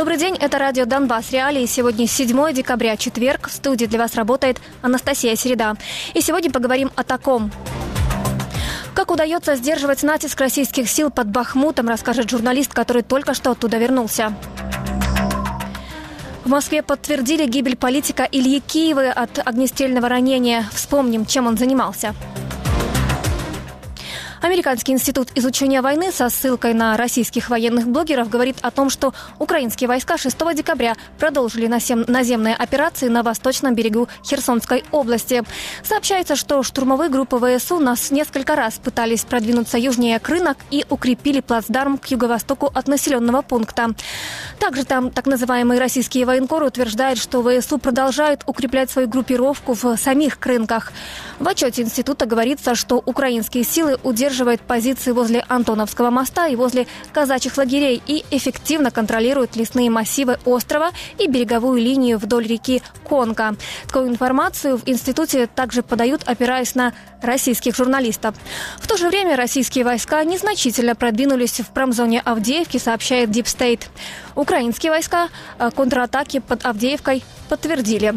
Добрый день, это радио «Донбасс Реалии». Сегодня 7 декабря, четверг. В студии для вас работает Анастасия Середа. И сегодня поговорим о таком. Как удается сдерживать натиск российских сил под Бахмутом, расскажет журналист, который только что оттуда вернулся. В Москве подтвердили гибель политика Ильи Киева от огнестрельного ранения. Вспомним, чем он занимался. Американский институт изучения войны со ссылкой на российских военных блогеров говорит о том, что украинские войска 6 декабря продолжили наземные операции на восточном берегу Херсонской области. Сообщается, что штурмовые группы ВСУ несколько раз пытались продвинуться южнее Крынок и укрепили плацдарм к юго-востоку от населенного пункта. Также там так называемые российские военкоры утверждают, что ВСУ продолжают укреплять свою группировку в самих Крынках. В отчете института говорится, что украинские силы удерживают позиции возле Антоновского моста и возле казачьих лагерей и эффективно контролируют лесные массивы острова и береговую линию вдоль реки Конка. Такую информацию в институте также подают, опираясь на российских журналистов. В то же время российские войска незначительно продвинулись в промзоне Авдеевки, сообщает Deep State. Украинские войска контратаки под Авдеевкой подтвердили.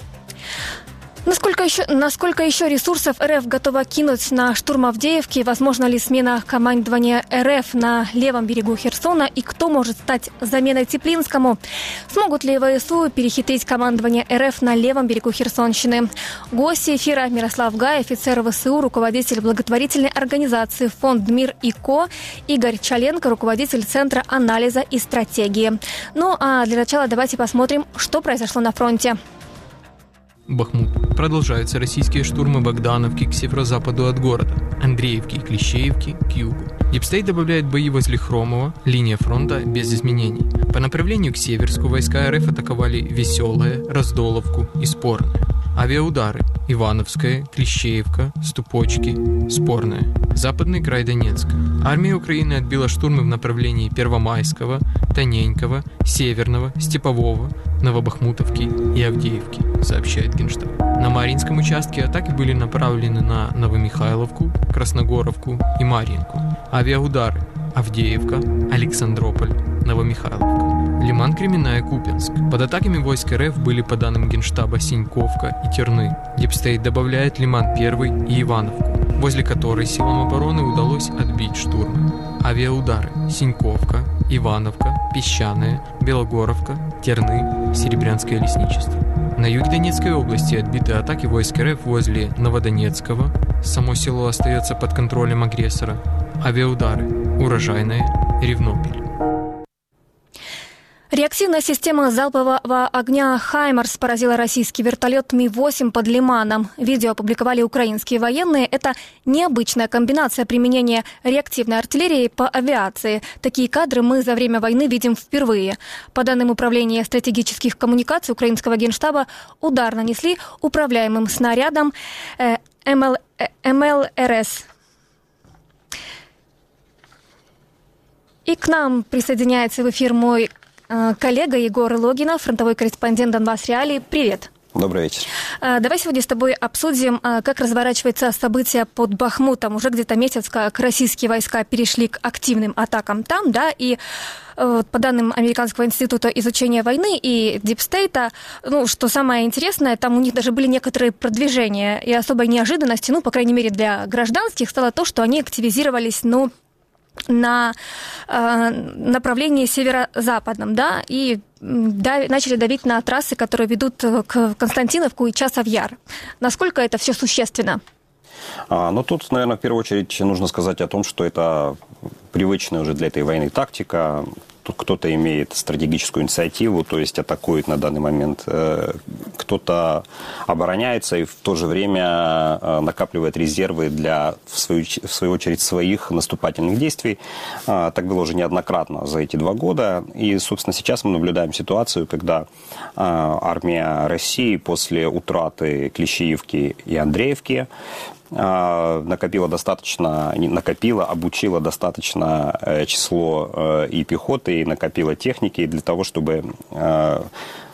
Насколько еще ресурсов РФ готова кинуть на штурм Авдеевки? Возможно ли смена командования РФ на левом берегу Херсона? И кто может стать заменой Теплинскому? Смогут ли ВСУ перехитрить командование РФ на левом берегу Херсонщины? Гости эфира: Мирослав Гай, офицер ВСУ, руководитель благотворительной организации «Фонд Мир и Ко», Игорь Чаленко, руководитель Центра анализа и стратегии. Ну а для начала давайте посмотрим, что произошло на фронте. Бахмут. Продолжаются российские штурмы Богдановки к северо-западу от города, Андреевки и Клещеевки к югу. Deep State добавляет бои возле Хромова, линия фронта без изменений. По направлению к Северску войска РФ атаковали Веселое, Раздоловку и Спорное. Авиаудары: Ивановская, Клещеевка, Ступочки, Спорное. Западный край Донецка. Армия Украины отбила штурмы в направлении Первомайского, Тоненького, Северного, Степового, Новобахмутовки и Авдеевки, сообщает Генштаб. На Марьинском участке атаки были направлены на Новомихайловку, Красногоровку и Марьинку. Авиаудары: Авдеевка, Александрополь, Новомихайловка. Лиман, Кременная, Купянск. Под атаками войск РФ были, по данным Генштаба, Синьковка и Терны. Deep State добавляет Лиман-1 и Ивановку, возле которой силам обороны удалось отбить штурмы. Авиаудары: Синьковка, Ивановка, Песчаная, Белогоровка, Терны, Серебрянское лесничество. На юге Донецкой области отбиты атаки войск РФ возле Новодонецкого. Само село остается под контролем агрессора. Авиаудары: Урожайная, Ревнопель. Реактивная система залпового огня «Хаймарс» поразила российский вертолет Ми-8 под Лиманом. Видео опубликовали украинские военные. Это необычная комбинация применения реактивной артиллерии по авиации. Такие кадры мы за время войны видим впервые. По данным Управления стратегических коммуникаций украинского генштаба, удар нанесли управляемым снарядом МЛРС. И к нам присоединяется в эфир мой коллега Егор Логинов, фронтовой корреспондент «Донбасс Реалии». Привет. Добрый вечер. Давай сегодня с тобой обсудим, как разворачиваются события под Бахмутом. Уже где-то месяц, как российские войска перешли к активным атакам там, да, и по данным Американского института изучения войны и Deep State, что самое интересное, там у них даже были некоторые продвижения, и особой неожиданностью, по крайней мере для гражданских, стало то, что они активизировались, на направлении северо-западном, да, и начали давить на трассы, которые ведут к Константиновку и Часов-Яр. Насколько это все существенно? Тут, наверное, в первую очередь нужно сказать о том, что это привычная уже для этой войны тактика. Тут кто-то имеет стратегическую инициативу, то есть атакует на данный момент, кто-то обороняется и в то же время накапливает резервы для, в свою очередь, своих наступательных действий. Так было уже неоднократно за эти 2 года. И, собственно, сейчас мы наблюдаем ситуацию, когда армия России после утраты Клещеевки и Андреевки обучила достаточно число и пехоты, и накопила техники для того, чтобы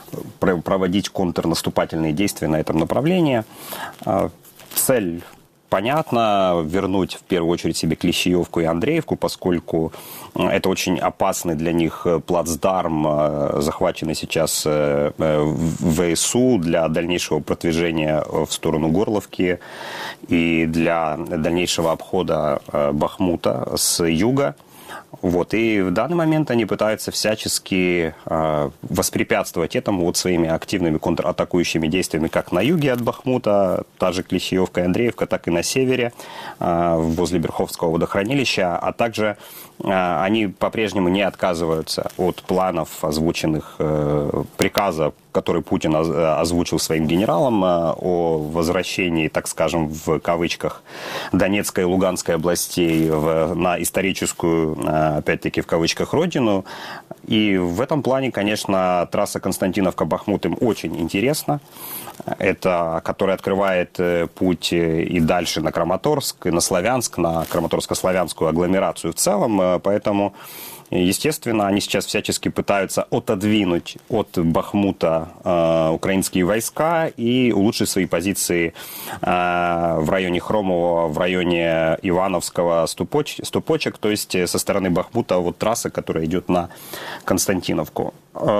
проводить контрнаступательные действия на этом направлении. Цель понятно, вернуть в первую очередь себе Клещеевку и Андреевку, поскольку это очень опасный для них плацдарм, захваченный сейчас ВСУ для дальнейшего продвижения в сторону Горловки и для дальнейшего обхода Бахмута с юга. Вот. И в данный момент они пытаются всячески воспрепятствовать этому вот своими активными контратакующими действиями как на юге от Бахмута, та же Клещеевка и Андреевка, так и на севере, возле Берховского водохранилища, а также они по-прежнему не отказываются от планов, озвученных приказа, который Путин озвучил своим генералам о возвращении, так скажем, в кавычках, Донецкой и Луганской областей на историческую, опять-таки, в кавычках, родину. И в этом плане, конечно, трасса Константиновка-Бахмут им очень интересна. Это, которая открывает путь и дальше на Краматорск, и на Славянск, на Краматорско-славянскую агломерацию в целом. Поэтому, естественно, они сейчас всячески пытаются отодвинуть от Бахмута украинские войска и улучшить свои позиции в районе Хромового, в районе Ивановского, Ступочек, то есть со стороны Бахмута вот трасса, которая идет на Константиновку.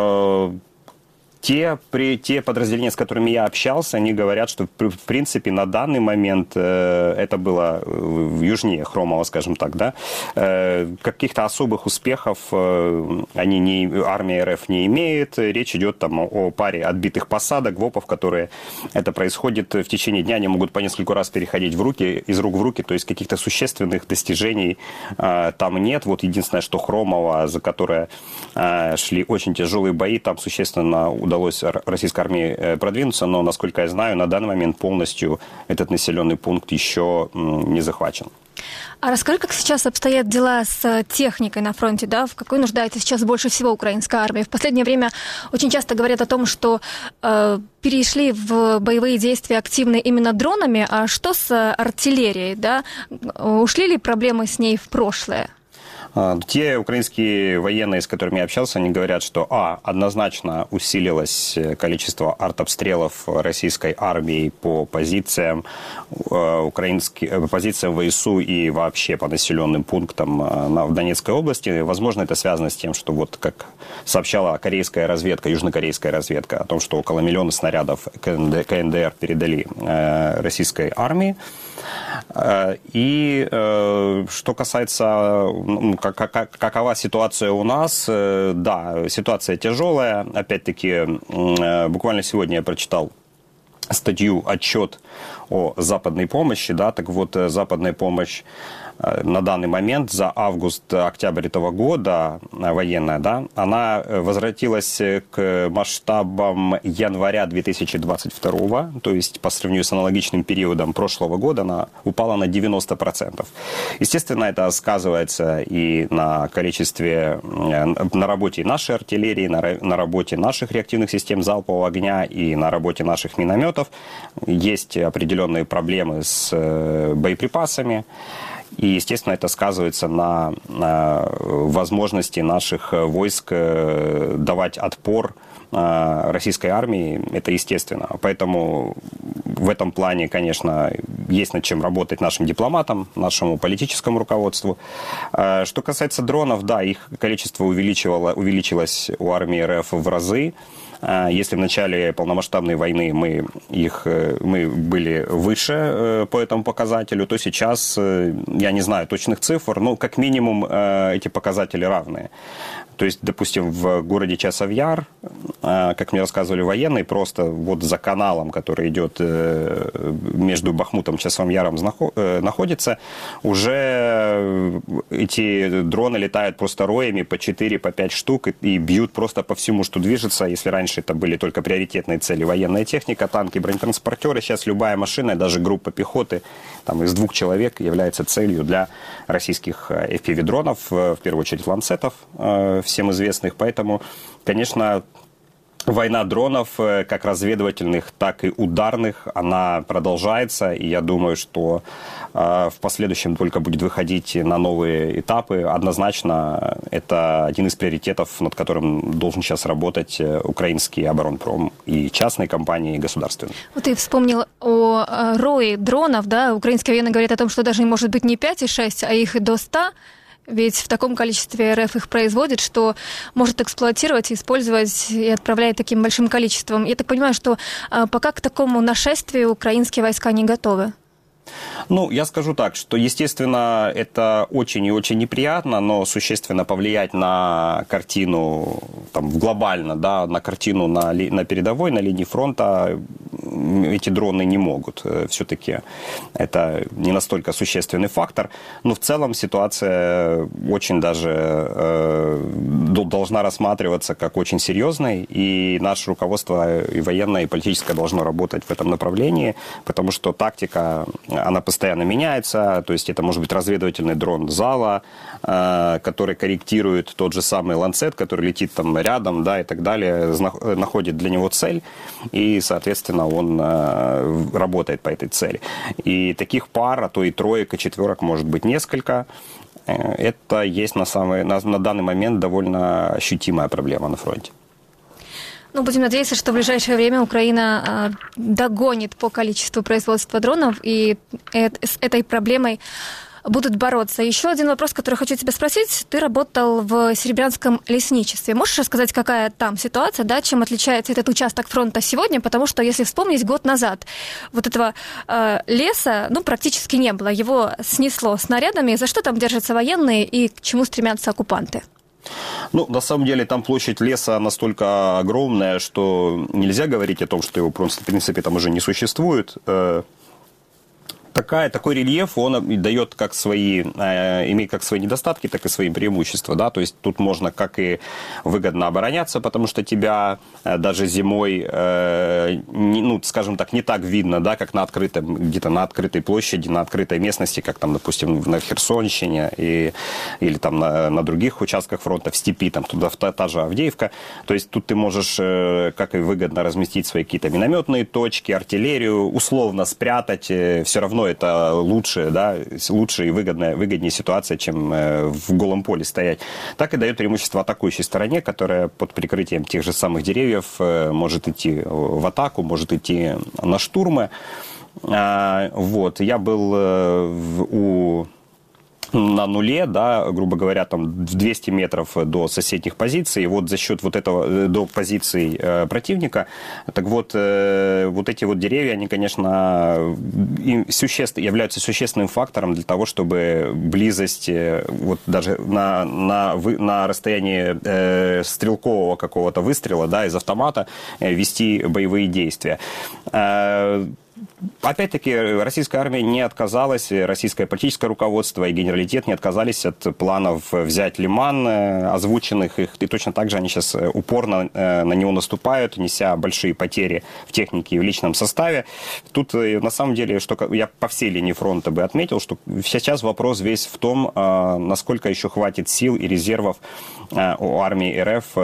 Те подразделения, с которыми я общался, они говорят, что, в принципе, на данный момент, это было южнее Хромова, скажем так, да, каких-то особых успехов армия РФ не имеет. Речь идет там о паре отбитых посадок, ВОПов, которые это происходит в течение дня, они могут по нескольку раз переходить из рук в руки, то есть каких-то существенных достижений там нет. Вот единственное, что Хромово, за которое шли очень тяжелые бои, там существенно удалось российской армии продвинуться, но, насколько я знаю, на данный момент полностью этот населенный пункт еще не захвачен. А расскажи, как сейчас обстоят дела с техникой на фронте, да? В какой нуждается сейчас больше всего украинская армия? В последнее время очень часто говорят о том, что перешли в боевые действия активно именно дронами, а что с артиллерией, да? Ушли ли проблемы с ней в прошлое? Те украинские военные, с которыми я общался, они говорят, что однозначно усилилось количество артобстрелов российской армии по позициям позициям ВСУ и вообще по населенным пунктам в Донецкой области. Возможно, это связано с тем, что вот как сообщала корейская разведка, южнокорейская разведка, о том, что около 1 миллиона снарядов КНДР передали российской армии. И что касается, какова ситуация у нас, да, ситуация тяжелая. Опять-таки, буквально сегодня я прочитал статью, отчет о западной помощи, да, так вот, западная помощь на данный момент за август-октябрь этого года военная, да, она возвратилась к масштабам января 2022, то есть по сравнению с аналогичным периодом прошлого года она упала на 90%. Естественно, это сказывается и на количестве, на работе нашей артиллерии, на работе наших реактивных систем залпового огня и на работе наших минометов. Есть определенные проблемы с боеприпасами. И, естественно, это сказывается на возможности наших войск давать отпор российской армии. Это естественно. Поэтому в этом плане, конечно, есть над чем работать нашим дипломатам, нашему политическому руководству. Что касается дронов, да, их количество увеличилось у армии РФ в разы. Если в начале полномасштабной войны мы были выше по этому показателю, то сейчас, я не знаю точных цифр, но как минимум эти показатели равные. То есть, допустим, в городе Часов-Яр, как мне рассказывали военные, просто вот за каналом, который идет между Бахмутом и Часовым-Яром находится, уже эти дроны летают просто роями по 4, по 5 штук и бьют просто по всему, что движется. Если раньше это были только приоритетные цели, военная техника, танки, бронетранспортеры, сейчас любая машина, даже группа пехоты там, из 2 человек является целью для российских FPV-дронов, в первую очередь ланцетов, всем известных. Поэтому, конечно, война дронов, как разведывательных, так и ударных, она продолжается. И я думаю, что в последующем только будет выходить на новые этапы. Однозначно, это один из приоритетов, над которым должен сейчас работать украинский оборонпром и частные компании, и государственные. Вот ты вспомнил о рое дронов, да? Украинские военные говорят о том, что даже может быть не 5 и 6, а их и до 100. Ведь в таком количестве РФ их производит, что может эксплуатировать, использовать и отправляет таким большим количеством. Я так понимаю, что пока к такому нашествию украинские войска не готовы. Ну, я скажу так, что, естественно, это очень и очень неприятно, но существенно повлиять на картину там, глобально, да, на картину на передовой, на линии фронта эти дроны не могут. Все-таки это не настолько существенный фактор. Но в целом ситуация очень даже должна рассматриваться как очень серьезной, и наше руководство и военное, и политическое должно работать в этом направлении, потому что тактика, она постоянно меняется, то есть это может быть разведывательный дрон зала, который корректирует тот же самый ланцет, который летит там рядом, да, и так далее, находит для него цель, и, соответственно, он работает по этой цели. И таких пар, а то и троек, и четверок может быть несколько. Это есть на данный момент довольно ощутимая проблема на фронте. Ну, будем надеяться, что в ближайшее время Украина догонит по количеству производства дронов, и с этой проблемой будут бороться. Еще один вопрос, который хочу тебя спросить. Ты работал в Серебрянском лесничестве. Можешь рассказать, какая там ситуация, да, чем отличается этот участок фронта сегодня? Потому что, если вспомнить, год назад вот этого леса, ну, практически не было. Его снесло снарядами. За что там держатся военные и к чему стремятся оккупанты? Ну, на самом деле, там площадь леса настолько огромная, что нельзя говорить о том, что его просто, в принципе, там уже не существует. Такой рельеф, он дает имеет как свои недостатки, так и свои преимущества, да, то есть тут можно как и выгодно обороняться, потому что тебя даже зимой, ну, скажем так, не так видно, да, как на открытом, где-то на открытой площади, на открытой местности, как там, допустим, на Херсонщине или там на других участках фронта, в степи, там туда та же Авдеевка, то есть тут ты можешь как и выгодно разместить свои какие-то минометные точки, артиллерию, условно спрятать, все равно это лучше, да, лучше и выгоднее ситуация, чем в голом поле стоять. Так и дает преимущество атакующей стороне, которая под прикрытием тех же самых деревьев может идти в атаку, может идти на штурмы. Вот. Я был на нуле, да, грубо говоря, там в 200 метров до соседних позиций, и вот за счет вот этого, до позиций противника, так вот, вот эти вот деревья, они, конечно, являются существенным фактором для того, чтобы близость, вот даже на расстоянии стрелкового какого-то выстрела, да, из автомата вести боевые действия. Опять-таки, российская армия не отказалась, российское политическое руководство и генералитет не отказались от планов взять Лиман, озвученных их, и точно так же они сейчас упорно на него наступают, неся большие потери в технике и в личном составе. Тут, на самом деле, что я по всей линии фронта бы отметил, что сейчас вопрос весь в том, насколько еще хватит сил и резервов у армии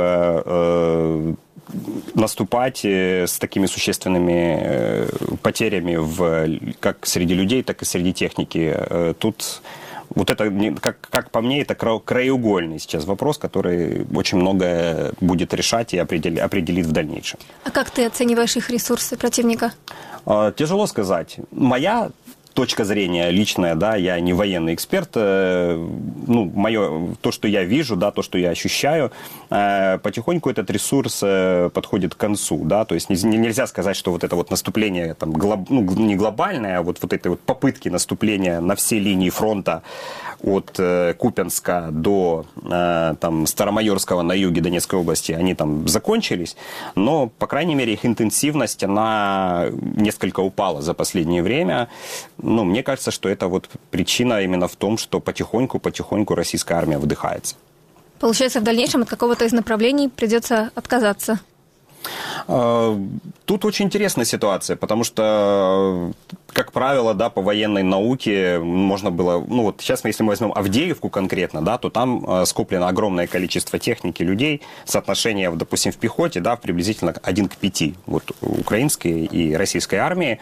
РФ наступать с такими существенными потерями как среди людей, так и среди техники. Тут вот это, как по мне, это краеугольный сейчас вопрос, который очень многое будет решать и определит в дальнейшем. А как ты оцениваешь их ресурсы противника? Тяжело сказать. Моя точка зрения личная, да, я не военный эксперт, ну, то, что я вижу, да, то, что я ощущаю, потихоньку этот ресурс подходит к концу, да, то есть нельзя сказать, что вот это вот наступление, там, не глобальное, а вот этой вот попытки наступления на все линии фронта от Купянска до там, Старомайорского на юге Донецкой области, они там закончились, но, по крайней мере, их интенсивность, она несколько упала за последнее время. Ну, мне кажется, что это вот причина именно в том, что потихоньку российская армия выдыхается. Получается, в дальнейшем от какого-то из направлений придется отказаться? Тут очень интересная ситуация, потому что, как правило, да, по военной науке можно было... Ну вот сейчас, если мы возьмем Авдеевку конкретно, да, то там скоплено огромное количество техники, людей, соотношение, допустим, в пехоте, да, приблизительно 1 к 5, вот, украинской и российской армии.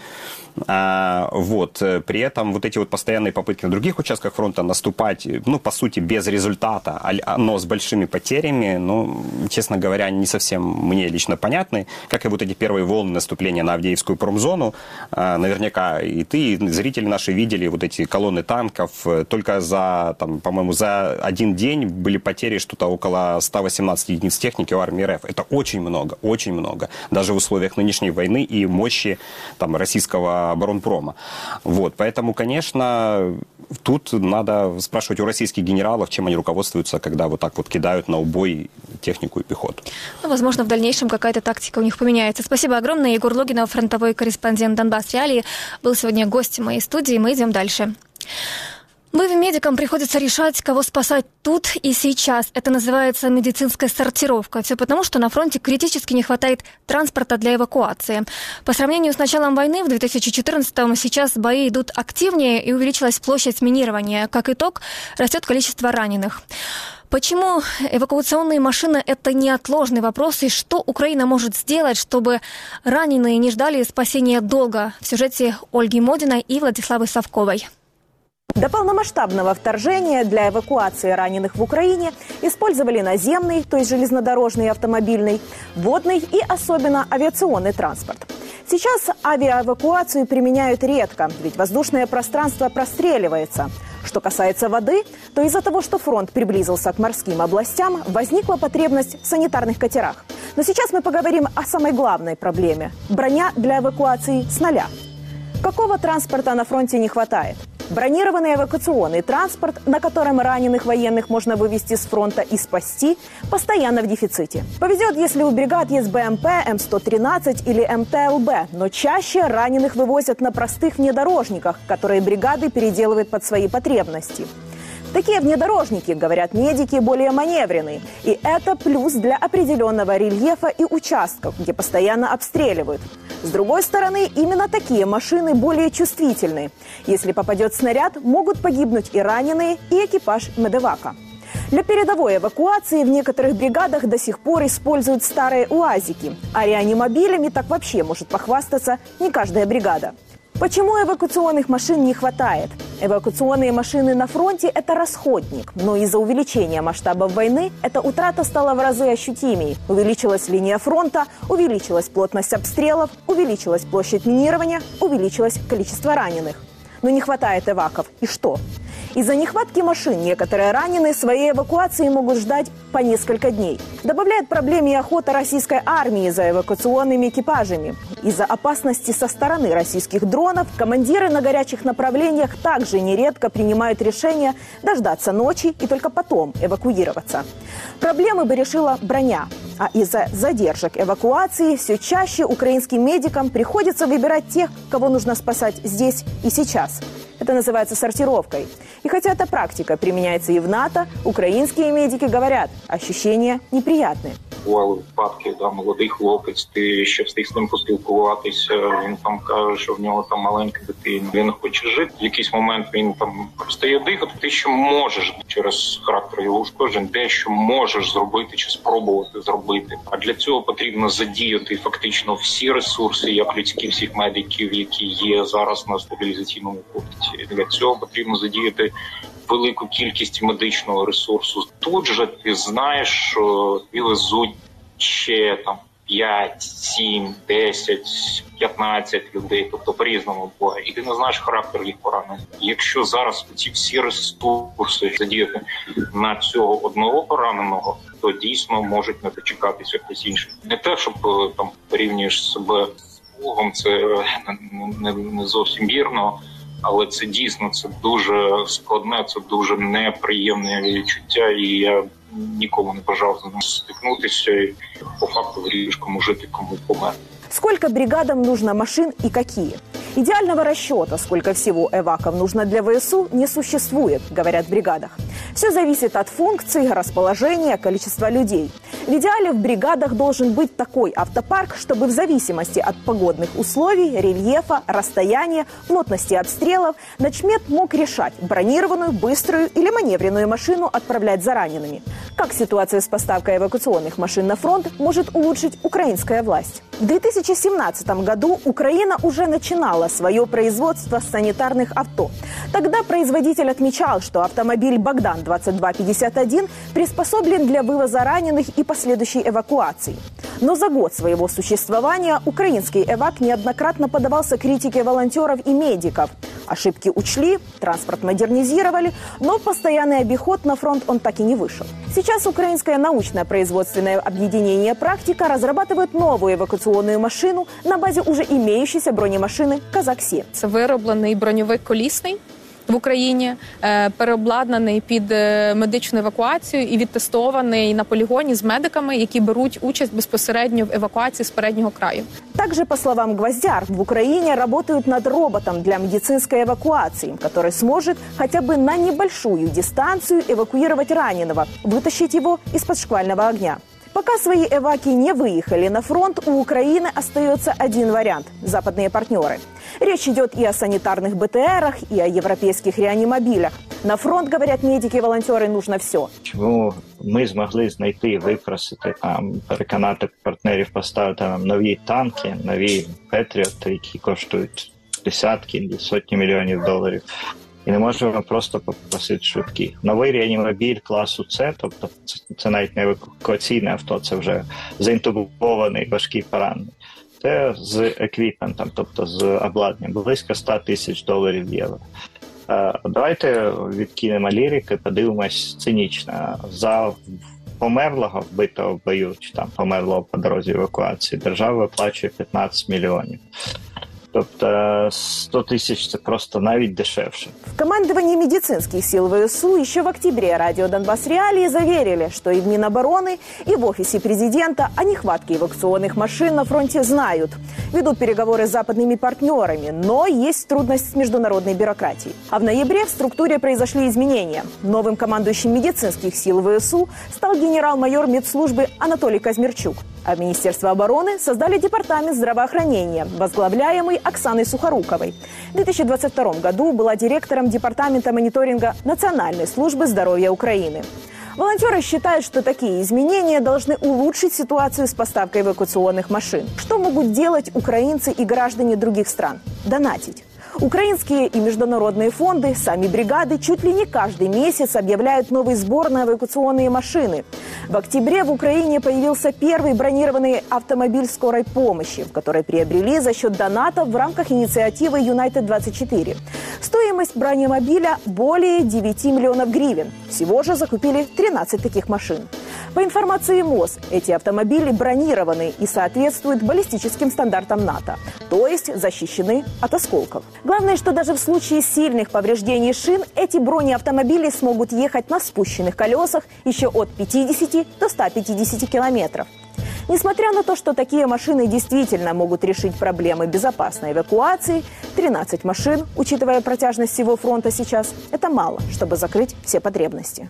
Вот. При этом вот эти вот постоянные попытки на других участках фронта наступать, ну, по сути, без результата, но с большими потерями, ну, честно говоря, не совсем мне лично понятны. Как и вот эти первые волны наступления на Авдеевскую промзону. Наверняка и ты, и зрители наши видели вот эти колонны танков. Только за, там, по-моему, за один день были потери что-то около 118 единиц техники у армии РФ. Это очень много, очень много. Даже в условиях нынешней войны и мощи там, российского оборонпрома. Вот. Поэтому, конечно, тут надо спрашивать у российских генералов, чем они руководствуются, когда вот так вот кидают на убой технику и пехоту. Ну, возможно, в дальнейшем какая-то тактика у них поменяется. Спасибо огромное. Егор Логинов, фронтовой корреспондент «Донбасс Реалии», был сегодня гостем моей студии. Мы идем дальше. Боевым медикам приходится решать, кого спасать тут и сейчас. Это называется медицинская сортировка. Все потому, что на фронте критически не хватает транспорта для эвакуации. По сравнению с началом войны в 2014-м сейчас бои идут активнее и увеличилась площадь минирования. Как итог, растет количество раненых. Почему эвакуационные машины – это неотложный вопрос, и что Украина может сделать, чтобы раненые не ждали спасения долго? В сюжете Ольги Модиной и Владиславы Савковой. До полномасштабного вторжения для эвакуации раненых в Украине использовали наземный, то есть железнодорожный и автомобильный, водный и особенно авиационный транспорт. Сейчас авиаэвакуацию применяют редко, ведь воздушное пространство простреливается. Что касается воды, то из-за того, что фронт приблизился к морским областям, возникла потребность в санитарных катерах. Но сейчас мы поговорим о самой главной проблеме – броня для эвакуации с нуля. Какого транспорта на фронте не хватает? Бронированный эвакуационный транспорт, на котором раненых военных можно вывести с фронта и спасти, постоянно в дефиците. Повезет, если у бригад есть БМП, М113 или МТЛБ, но чаще раненых вывозят на простых внедорожниках, которые бригады переделывают под свои потребности. Такие внедорожники, говорят медики, более маневренные. И это плюс для определенного рельефа и участков, где постоянно обстреливают. С другой стороны, именно такие машины более чувствительны. Если попадет снаряд, могут погибнуть и раненые, и экипаж медевака. Для передовой эвакуации в некоторых бригадах до сих пор используют старые УАЗики. А реанимобилями так вообще может похвастаться не каждая бригада. Почему эвакуационных машин не хватает? Эвакуационные машины на фронте – это расходник. Но из-за увеличения масштабов войны эта утрата стала в разы ощутимей. Увеличилась линия фронта, увеличилась плотность обстрелов, увеличилась площадь минирования, увеличилось количество раненых. Но не хватает эваков. И что? Из-за нехватки машин некоторые раненые своей эвакуации могут ждать по несколько дней. Добавляет проблеме и охота российской армии за эвакуационными экипажами. Из-за опасности со стороны российских дронов командиры на горячих направлениях также нередко принимают решение дождаться ночи и только потом эвакуироваться. Проблемы бы решила броня. А из-за задержек эвакуации все чаще украинским медикам приходится выбирать тех, кого нужно спасать здесь и сейчас. Это называется сортировкой. И хотя эта практика применяется и в НАТО, украинские медики говорят, ощущения неприятные. Бували випадки, молодий хлопець, ти ще встиг з ним поспілкуватися, він там каже, що в нього там маленька дитина, він хоче жити. В якийсь момент він там перестає дихати, ти ще можеш через характер його ушкоджень, дещо можеш зробити чи спробувати зробити. А для цього потрібно задіяти фактично всі ресурси, як людські всіх медиків, які є зараз на стабілізаційному пункті. Для цього потрібно задіяти велику кількість медичного ресурсу. Тут же ти знаєш, що і везуть ще там 5, 7, 10, 15 людей, тобто по-різному буває. І ти не знаєш характер їх поранень. Якщо зараз ці всі ресурси задіяти на цього одного пораненого, то дійсно можуть не дочекатися хтось інший. Не те, щоб там порівнюєш себе з Богом, це не зовсім вірно. Але це дійсно, це дуже складне, це дуже неприємне відчуття, і я нікому не бажав з ним стикнутися, і по факту вирішиш, кому жити, кому померти. Сколько бригадам нужно машин и какие? Идеального расчета, сколько всего эваков нужно для ВСУ, не существует, говорят в бригадах. Все зависит от функций, расположения, количества людей. В идеале в бригадах должен быть такой автопарк, чтобы в зависимости от погодных условий, рельефа, расстояния, плотности обстрелов, начмет мог решать, бронированную, быструю или маневренную машину отправлять за ранеными. Как ситуацию с поставкой эвакуационных машин на фронт может улучшить украинская власть? В 2017 году Украина уже начинала свое производство санитарных авто. Тогда производитель отмечал, что автомобиль «Богдан-2251» приспособлен для вывоза раненых и последующей эвакуации. Но за год своего существования украинский эвак неоднократно поддавался критике волонтеров и медиков. Ошибки учли, транспорт модернизировали, но в постоянный обиход на фронт он так и не вышел. Сейчас украинское научно-производственное объединение «Практика» разрабатывает новую эвакуационную машину на базе уже имеющейся бронемашины «Казак-7». Це вироблений броньовик колісний в Україні, переобладнаний під медичну евакуацію і відтестований на полігоні з медиками, які беруть участь безпосередньо в евакуації з переднього краю. Также, по словам Гвоздяр, в Украине работают над роботом для медицинской эвакуации, который сможет хотя бы на небольшую дистанцию эвакуировать раненого, вытащить его из-под шквального огня. Пока свои эваки не выехали на фронт, у Украины остается один вариант – западные партнеры. Речь идет и о санитарных БТРах, и о европейских реанимобилях. На фронт, говорят медики и волонтеры, нужно все. Чому ми змогли знайти, випросити, переконати партнерів поставити нам нові танки, нові Петріоти, які коштують десятки, сотні мільйонів доларів. І не можемо просто попросити швидкі. Новий реанімобіль класу С, тобто це навіть не евакуаційне авто, це вже заінтубований важкий поранений. Це з еквіпментом, тобто з обладнанням, близько 100 тисяч доларів євро. Давайте відкинемо лірики, подивимось цинічно. За померлого, вбитого в бою, чи там померлого по дорозі евакуації, держава виплачує 15 мільйонів. Тобто 100 тысяч – это просто навіть дешевше. В командовании медицинских сил ВСУ еще в октябре радио «Донбасс Реалии» заверили, что и в Минобороны, и в офисе президента о нехватке эвакуационных машин на фронте знают. Ведут переговоры с западными партнерами, но есть трудность с международной бюрократией. А в ноябре в структуре произошли изменения. Новым командующим медицинских сил ВСУ стал генерал-майор медслужбы Анатолий Казмирчук. А в Министерство обороны создали департамент здравоохранения, возглавляемый Оксаной Сухоруковой. В 2022 году была директором департамента мониторинга Национальной службы здоровья Украины. Волонтеры считают, что такие изменения должны улучшить ситуацию с поставкой эвакуационных машин. Что могут делать украинцы и граждане других стран? Донатить. Украинские и международные фонды, сами бригады чуть ли не каждый месяц объявляют новый сбор на эвакуационные машины. В октябре в Украине появился первый бронированный автомобиль скорой помощи, который приобрели за счет донатов в рамках инициативы «Юнайтед-24». Стоимость бронемобиля более 9 миллионов гривен. Всего же закупили 13 таких машин. По информации МОЗ, эти автомобили бронированы и соответствуют баллистическим стандартам НАТО, то есть защищены от осколков. Главное, что даже в случае сильных повреждений шин эти бронеавтомобили смогут ехать на спущенных колесах еще от 50 до 150 километров. Несмотря на то, что такие машины действительно могут решить проблемы безопасной эвакуации, 13 машин, учитывая протяжность всего фронта сейчас, это мало, чтобы закрыть все потребности.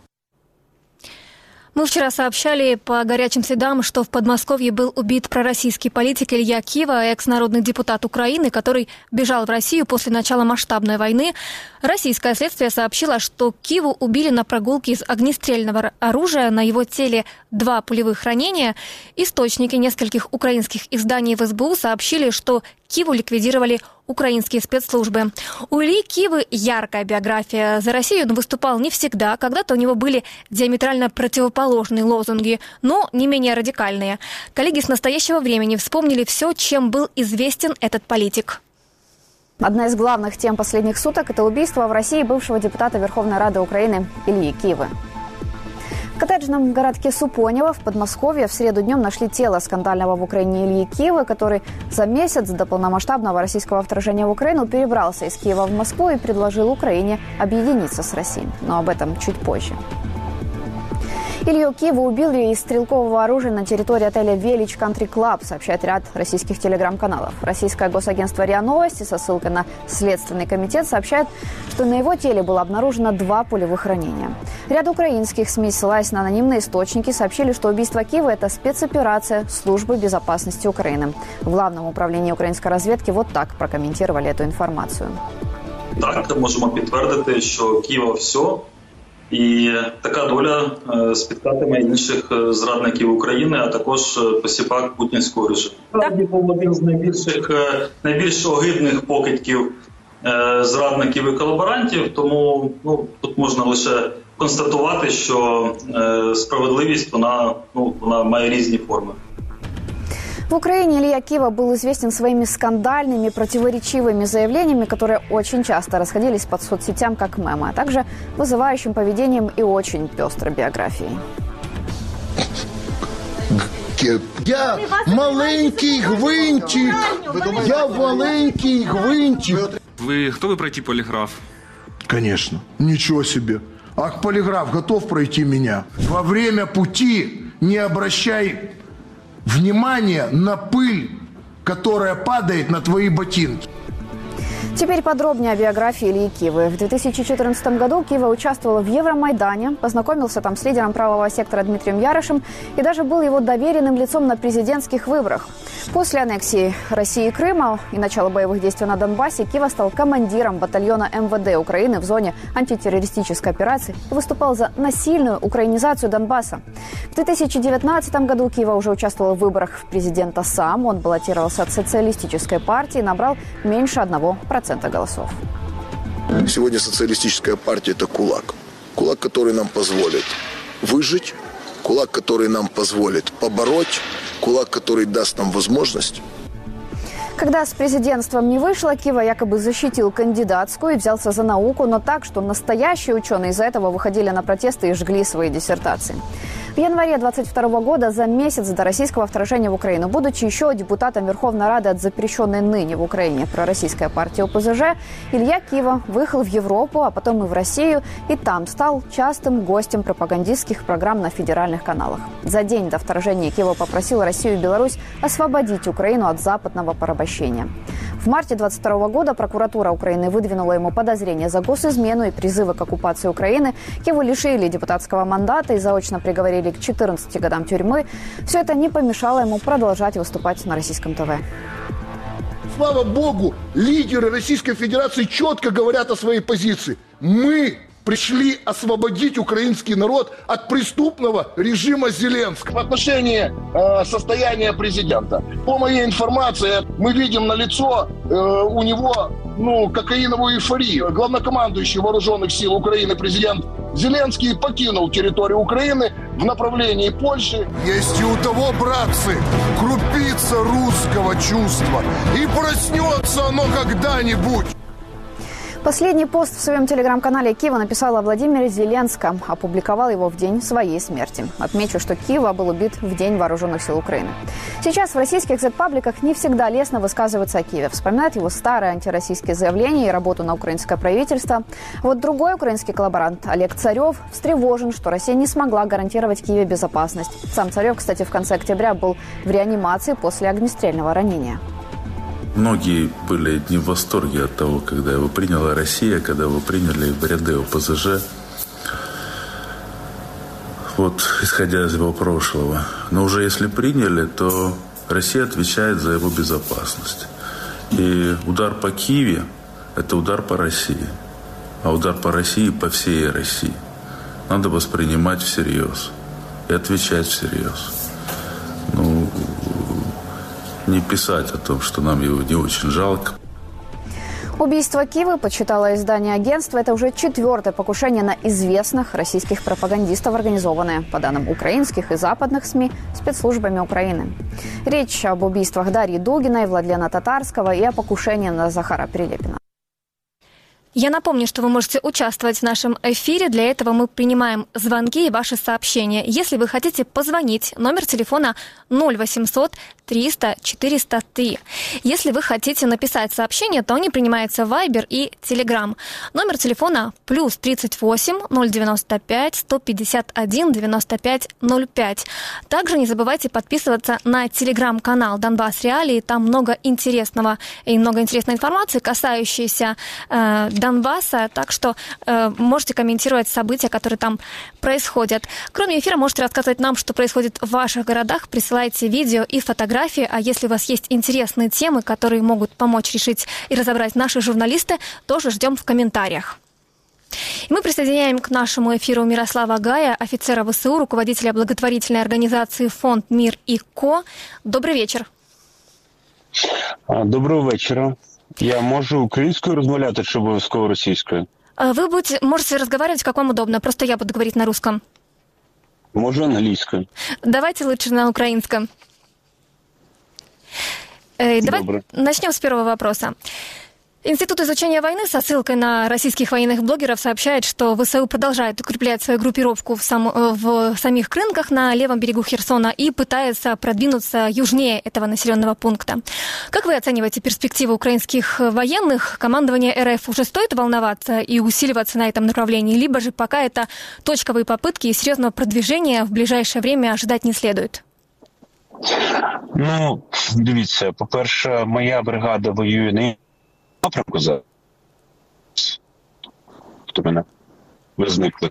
Мы вчера сообщали по горячим следам, что в Подмосковье был убит пророссийский политик Илья Кива, экс-народный депутат Украины, который бежал в Россию после начала масштабной войны. Российское следствие сообщило, что Киву убили на прогулке из огнестрельного оружия, на его теле 2 пулевых ранения. Источники нескольких украинских изданий в СБУ сообщили, что Киву ликвидировали украинские спецслужбы. У Ильи Кивы яркая биография. За Россию он выступал не всегда. Когда-то у него были диаметрально противоположные лозунги, но не менее радикальные. Коллеги с настоящего времени вспомнили все, чем был известен этот политик. Одна из главных тем последних суток – это убийство в России бывшего депутата Верховной Рады Украины Ильи Кивы. В коттеджном городке Супонево в Подмосковье в среду днем нашли тело скандального в Украине Ильи Кивы, который за месяц до полномасштабного российского вторжения в Украину перебрался из Киева в Москву и предложил Украине объединиться с Россией. Но об этом чуть позже. Илью Киева убили из стрелкового оружия на территории отеля «Велич Country Club», сообщает ряд российских телеграм-каналов. Российское госагентство РИА Новости со ссылкой на Следственный комитет сообщает, что на его теле было обнаружено 2 пулевых ранения. Ряд украинских СМИ, ссылаясь на анонимные источники, сообщили, что убийство Киева – это спецоперация Службы безопасности Украины. В Главном управлении украинской разведки вот так прокомментировали эту информацию. Так, можемо підтвердити, що Києва все. І така доля спіткатиме інших зрадників України, а також посіпак путінського режиму. Це був один з найбільш огидних покидьків зрадників і колаборантів, тому тут можна лише констатувати, що справедливість вона має різні форми. В Украине Илья Кива был известен своими скандальными, противоречивыми заявлениями, которые очень часто расходились по соцсетям как мемы, а также вызывающим поведением и очень пестрой биографией. Я маленький гвинтик! Я маленький гвинтик! Вы готовы пройти полиграф? Конечно. Ничего себе. Ах, полиграф готов пройти меня. Во время пути не обращай внимание на пыль, которая падает на твои ботинки. Теперь подробнее о биографии Ильи Кивы. В 2014 году Кива участвовал в Евромайдане, познакомился там с лидером правого сектора Дмитрием Ярошем и даже был его доверенным лицом на президентских выборах. После аннексии России Крыма и начала боевых действий на Донбассе Кива стал командиром батальона МВД Украины в зоне антитеррористической операции и выступал за насильную украинизацию Донбасса. В 2019 году Кива уже участвовал в выборах в президента сам. Он баллотировался от социалистической партии и набрал меньше 1% голосов. Сегодня социалистическая партия – это кулак. Кулак, который нам позволит выжить, кулак, который нам позволит побороть, кулак, который даст нам возможность. Когда с президентством не вышло, Кива якобы защитил кандидатскую и взялся за науку, но так, что настоящие ученые из-за этого выходили на протесты и жгли свои диссертации. В январе 2022 года, за месяц до российского вторжения в Украину, будучи еще депутатом Верховной Рады от запрещенной ныне в Украине пророссийской партии ОПЗЖ, Илья Кива выехал в Европу, а потом и в Россию, и там стал частым гостем пропагандистских программ на федеральных каналах. За день до вторжения Кива попросил Россию и Беларусь освободить Украину от западного порабощения. В марте 2022 года прокуратура Украины выдвинула ему подозрения за госизмену и призывы к оккупации Украины. Киву лишили депутатского мандата и заочно приговорили к 14 годам тюрьмы. Все это не помешало ему продолжать выступать на российском ТВ. Слава богу, лидеры Российской Федерации четко говорят о своей позиции. Мы пришли освободить украинский народ от преступного режима Зеленского. В отношении состояния президента. По моей информации, мы видим налицо у него кокаиновую эйфорию. Главнокомандующий Вооруженных сил Украины президент Зеленский покинул территорию Украины в направлении Польши. Есть и у того, братцы, крупица русского чувства. И проснется оно когда-нибудь. Последний пост в своем телеграм-канале Кива написал о Владимире Зеленском, опубликовал его в день своей смерти. Отмечу, что Кива был убит в День Вооруженных сил Украины. Сейчас в российских зет-пабликах не всегда лестно высказываться о Киеве. Вспоминают его старые антироссийские заявления и работу на украинское правительство. Вот другой украинский коллаборант Олег Царев встревожен, что Россия не смогла гарантировать Киеве безопасность. Сам Царев, кстати, в конце октября был в реанимации после огнестрельного ранения. Многие были не в восторге от того, когда его приняла Россия, когда его приняли в ряды ОПЗЖ. Вот, исходя из его прошлого. Но уже если приняли, то Россия отвечает за его безопасность. И удар по Киеву – это удар по России. А удар по России – по всей России. Надо воспринимать всерьез и отвечать всерьез. Не писать о том, что нам его не очень жалко. Убийство Кивы, подсчитало издание агентства, это уже 4-е покушение на известных российских пропагандистов, организованное, по данным украинских и западных СМИ, спецслужбами Украины. Речь об убийствах Дарьи Дугиной, Владлена Татарского и о покушении на Захара Прилепина. Я напомню, что вы можете участвовать в нашем эфире. Для этого мы принимаем звонки и ваши сообщения. Если вы хотите позвонить, номер телефона 0800 300 403. Если вы хотите написать сообщение, то они принимаются в Viber и Telegram. Номер телефона плюс 38 095 151 95 05. Также не забывайте подписываться на Telegram-канал «Донбасс Реалии». Там много интересного и много интересной информации, касающейся Донбасса, так что можете комментировать события, которые там происходят. Кроме эфира, можете рассказывать нам, что происходит в ваших городах, присылайте видео и фотографии, а если у вас есть интересные темы, которые могут помочь решить и разобрать наши журналисты, тоже ждем в комментариях. И мы присоединяем к нашему эфиру Мирослава Гая, офицера ВСУ, руководителя благотворительной организации «Фонд Мир и Ко». Добрый вечір. Доброго вечора. Я можу українською розмовляти, чи обов'язково російською? Вы можете разговаривать, как вам удобно, просто я буду говорить на русском. Можу англійською. Давайте лучше на украинском. Давай начнем с первого вопроса. Институт изучения войны со ссылкой на российских военных блогеров сообщает, что ВСУ продолжает укреплять свою группировку в самих Крынках на левом берегу Херсона и пытается продвинуться южнее этого населенного пункта. Как вы оцениваете перспективы украинских военных? Командование РФ уже стоит волноваться и усиливаться на этом направлении, либо же пока это точковые попытки и серьезного продвижения в ближайшее время ожидать не следует? Ну, дивіться, по-перше, моя бригада воює не напрямку зараз. Хто мене? Ви зникли.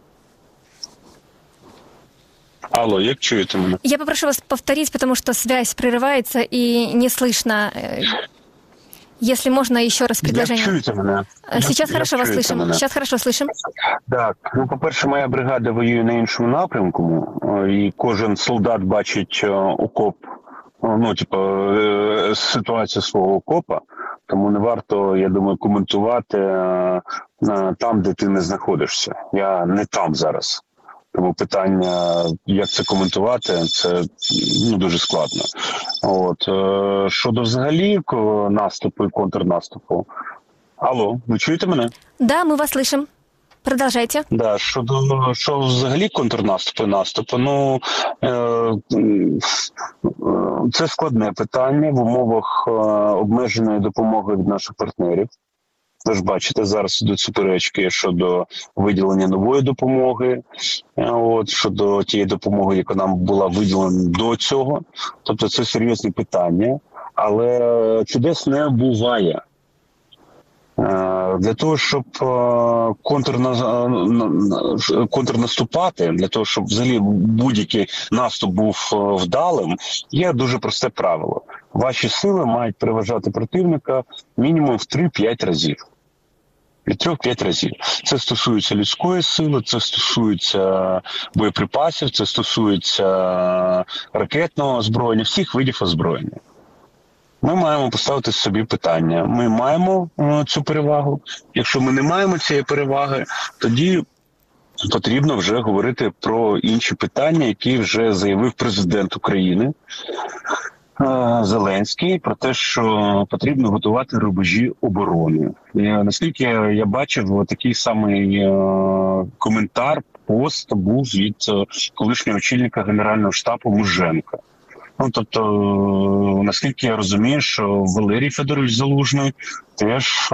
Алло, як чуєте мене? Я попрошу вас повторить, потому что связь прерывается и не слышно. Если можно, еще раз предложение. Як чуєте мене? Сейчас хорошо вас слышим. Мене? Сейчас хорошо слышим. Так, ну, по-перше, моя бригада воює на іншому напрямку, і кожен солдат бачить окоп, ну, типу, ситуацію свого окопа, тому не варто, я думаю, коментувати там, де ти не знаходишся. Я не там зараз. Тому питання, як це коментувати, це дуже складно. От. Щодо взагалі наступу і контрнаступу. Алло, ви чуєте мене? Да, ми вас слышим. Продовжайте. Да, що взагалі контрнаступу і наступу, ну, це складне питання в умовах обмеженої допомоги від наших партнерів. Ви ж бачите, зараз ідуть суперечки щодо виділення нової допомоги, щодо тієї допомоги, яка нам була виділена до цього. Тобто це серйозні питання, але чудес не буває. Для того, щоб контрнаступати, для того, щоб взагалі будь-який наступ був вдалим, є дуже просте правило. Ваші сили мають переважати противника мінімум в 3-5 разів. Від 3-5 разів. Це стосується людської сили, це стосується боєприпасів, це стосується ракетного озброєння, всіх видів озброєння. Ми маємо поставити собі питання. Ми маємо цю перевагу. Якщо ми не маємо цієї переваги, тоді потрібно вже говорити про інші питання, які вже заявив президент України Зеленський, про те, що потрібно готувати рубежі оборони. Наскільки я бачив, такий самий коментар, пост був від колишнього очільника Генерального штабу Муженка. Ну, тобто, наскільки я розумію, що Валерій Федорович Залужний теж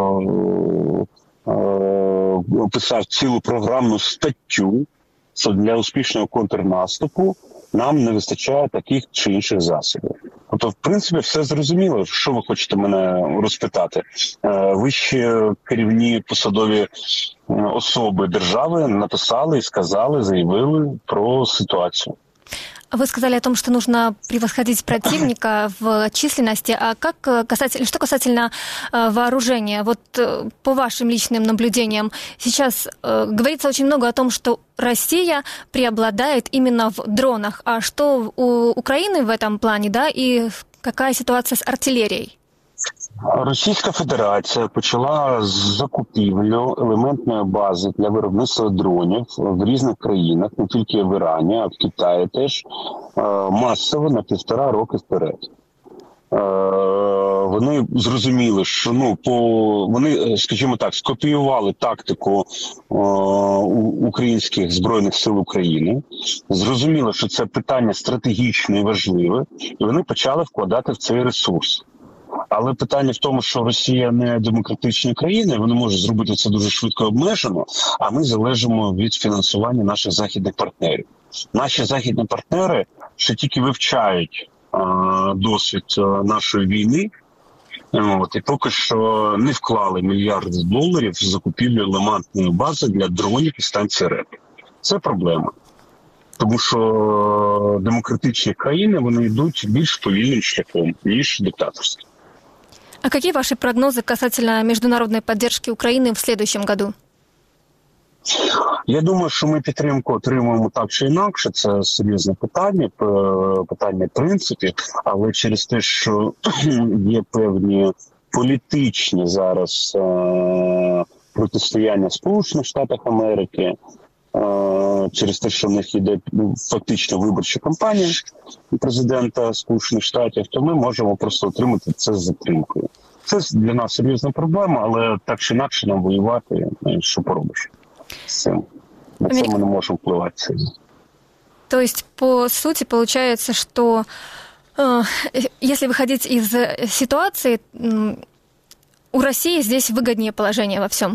писав цілу програмну статтю, що для успішного контрнаступу нам не вистачає таких чи інших засобів. Тобто, в принципі, все зрозуміло. Що ви хочете мене розпитати? Вищі керівні посадові особи держави написали і сказали, заявили про ситуацію. Вы сказали о том, что нужно превосходить противника в численности. А что касательно вооружения? Вот по вашим личным наблюдениям, сейчас говорится очень много о том, что Россия преобладает именно в дронах. А что у Украины в этом плане, да, и какая ситуация с артиллерией? Російська Федерація почала з закупівлю елементної бази для виробництва дронів в різних країнах, не тільки в Ірані, а в Китаї теж, масово на 1,5 роки вперед. Вони зрозуміли, що вони, скажімо так, скопіювали тактику українських Збройних сил України, зрозуміли, що це питання стратегічне і важливе, і вони почали вкладати в цей ресурс. Але питання в тому, що Росія не демократична країна, вони можуть зробити це дуже швидко обмежено, а ми залежимо від фінансування наших західних партнерів. Наші західні партнери ще тільки вивчають досвід нашої війни, і поки що не вклали мільярди доларів в закупівлю елементної бази для дронів і станцій РЕП. Це проблема. Тому що демократичні країни, вони йдуть більш повільним шляхом, ніж диктаторські. А какие ваши прогнозы касательно международной поддержки Украины в следующем году? Я думаю, що ми підтримку отримуємо так чи інакше. Це серйозне питання принципів, але через те, що є певні політичні зараз протистояння Сполучених Штатів Америки, через те, що в них йде фактично виборча кампанія президента Сполучених Штатів, то ми можемо просто отримати це з затримкою. Це для нас серйозна проблема, але так чи інакше нам воювати, що поробиш з цим. На це ми не можемо впливати. То есть, по сути, получается, что если выходить из ситуации, у России здесь выгоднее положение во всем?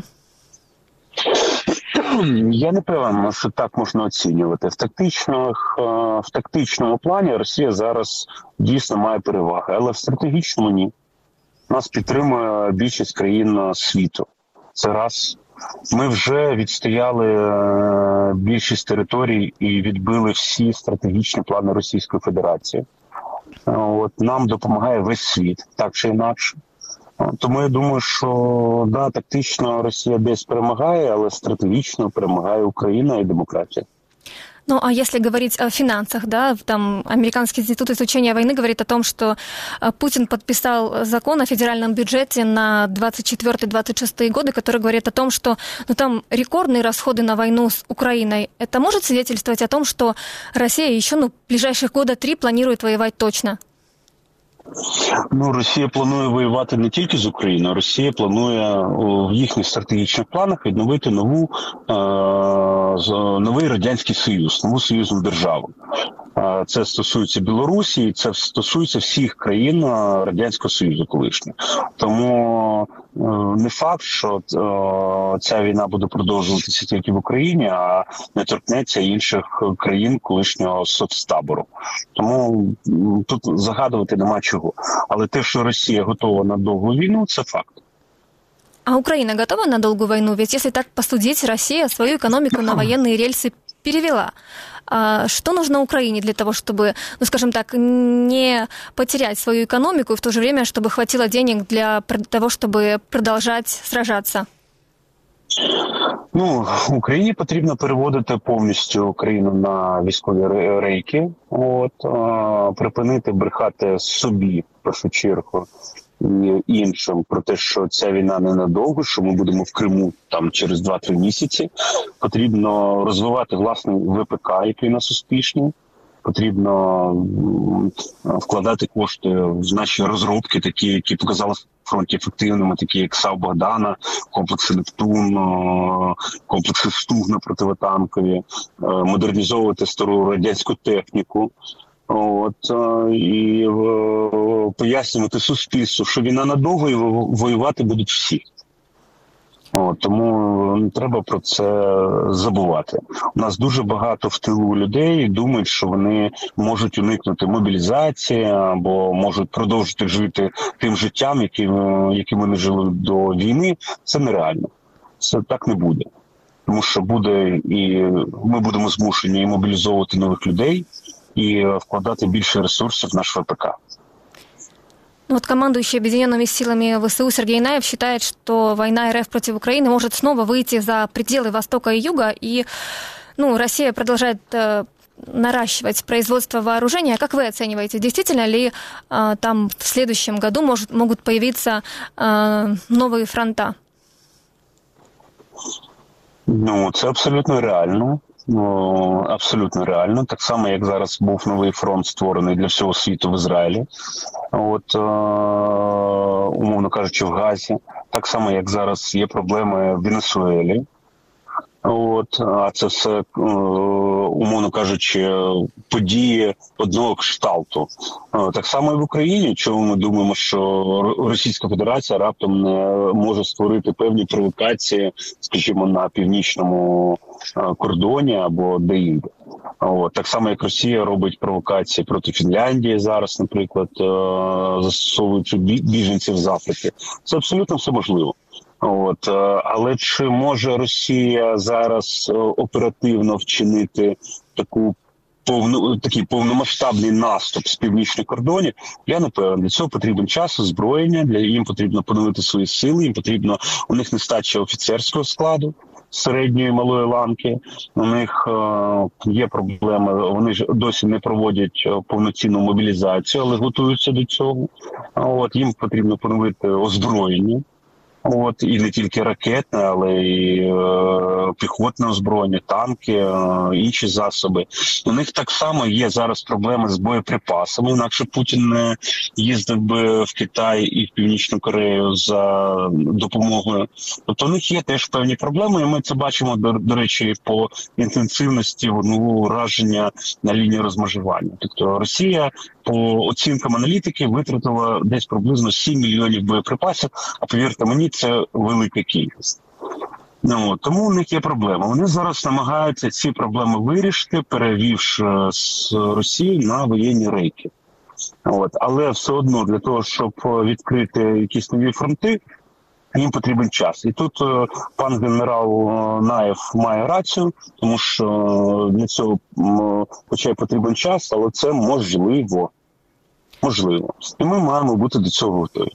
Я не певен, що так можна оцінювати. В тактичному плані Росія зараз дійсно має переваги, але в стратегічному ні. Нас підтримує більшість країн світу. Це раз. Ми вже відстояли більшість територій і відбили всі стратегічні плани Російської Федерації. Нам допомагає весь світ, так чи інакше. Тому я думаю, що тактично Росія десь перемагає, але стратегічно перемагає Україна і демократія. Ну, а если говорить о финансах, там Американский институт изучения войны говорит о том, что Путин подписал закон о федеральном бюджете на 24-26 годы, который говорит о том, что там рекордные расходы на войну с Украиной. Это может свидетельствовать о том, что Россия еще в ближайших 3 года планирует воевать точно? Росія планує воювати не тільки з Україною, Росія планує в їхніх стратегічних планах відновити новий Радянський Союз, нову союзну державу. Це стосується Білорусі, це стосується всіх країн Радянського Союзу колишнього. Тому не факт, що ця війна буде продовжуватися тільки в Україні, а не торкнеться інших країн колишнього соцтабору. Тому тут загадувати нема чого. Але те, що Росія готова на довгу війну, це факт. А Украина готова на долгую войну? Ведь если так посудить, Россия свою экономику на военные рельсы перевела. А что нужно Украине для того, чтобы, скажем так, не потерять свою экономику и в то же время, чтобы хватило денег для того, чтобы продолжать сражаться? Україні потрібно переводити повністю країну на військові рейки, припинити брехати собі, в першу чергу, і іншим про те, що ця війна ненадовго, що ми будемо в Криму там через 2-3 місяці. Потрібно розвивати власний ВПК, який у нас успішний. Потрібно вкладати кошти в наші розробки, такі, які показали в фронті ефективними, такі як САУ-Богдана, комплекси Нептун, комплекси Стугна противотанкові, модернізовувати стару радянську техніку. І пояснювати суспільству, що війна надовго і воювати будуть всі. Тому не треба про це забувати. У нас дуже багато в тилу людей думають, що вони можуть уникнути мобілізації або можуть продовжити жити тим життям, яким вони жили до війни. Це нереально. Це так не буде. Тому що ми будемо змушені мобілізовувати нових людей и вкладати більше ресурсов в наш ВПК. Командующий Объединенными силами ВСУ Сергей Наев считает, что война РФ против Украины может снова выйти за пределы Востока и Юга, и Россия продолжает наращивать производство вооружения. Как вы оцениваете, действительно ли там в следующем году могут появиться новые фронта? Це абсолютно реально. абсолютно реально. Так само, як зараз був новий фронт створений для всього світу в Ізраїлі, умовно кажучи, в Газі. Так само, як зараз є проблеми в Венесуелі. А це все, умовно кажучи, події одного кшталту. Так само і в Україні, чому ми думаємо, що Російська Федерація раптом не може створити певні провокації, скажімо, на північному кордоні або де-інде. Так само, як Росія робить провокації проти Фінляндії зараз, наприклад, застосовуючи біженців з Африки. Це абсолютно все можливо. Але чи може Росія зараз оперативно вчинити такий повномасштабний наступ з північних кордонів? Я не певен. Для цього потрібен час, озброєння, їм потрібно поновити свої сили, їм потрібно, у них нестача офіцерського складу середньої малої ланки, у них є проблеми, вони ж досі не проводять повноцінну мобілізацію, але готуються до цього. Їм потрібно поновити озброєння. І не тільки ракетне, але і піхотне озброєння, танки, інші засоби. У них так само є зараз проблеми з боєприпасами, інакше Путін не їздив би в Китай і в Північну Корею за допомогою. Тобто у них є теж певні проблеми, і ми це бачимо, до речі, по інтенсивності ураження на лінії розмежування. Тобто Росія, по оцінкам аналітики, витратила десь приблизно 7 мільйонів боєприпасів, а повірте мені, це велика кількість. Тому у них є проблеми. Вони зараз намагаються ці проблеми вирішити, перевівши з Росії на воєнні рейки. Але все одно для того, щоб відкрити якісь нові фронти, їм потрібен час. І тут пан генерал Наєв має рацію, тому що для цього хоча й потрібен час, але це можливо. Можливо. И мы маємо бути до цього готові.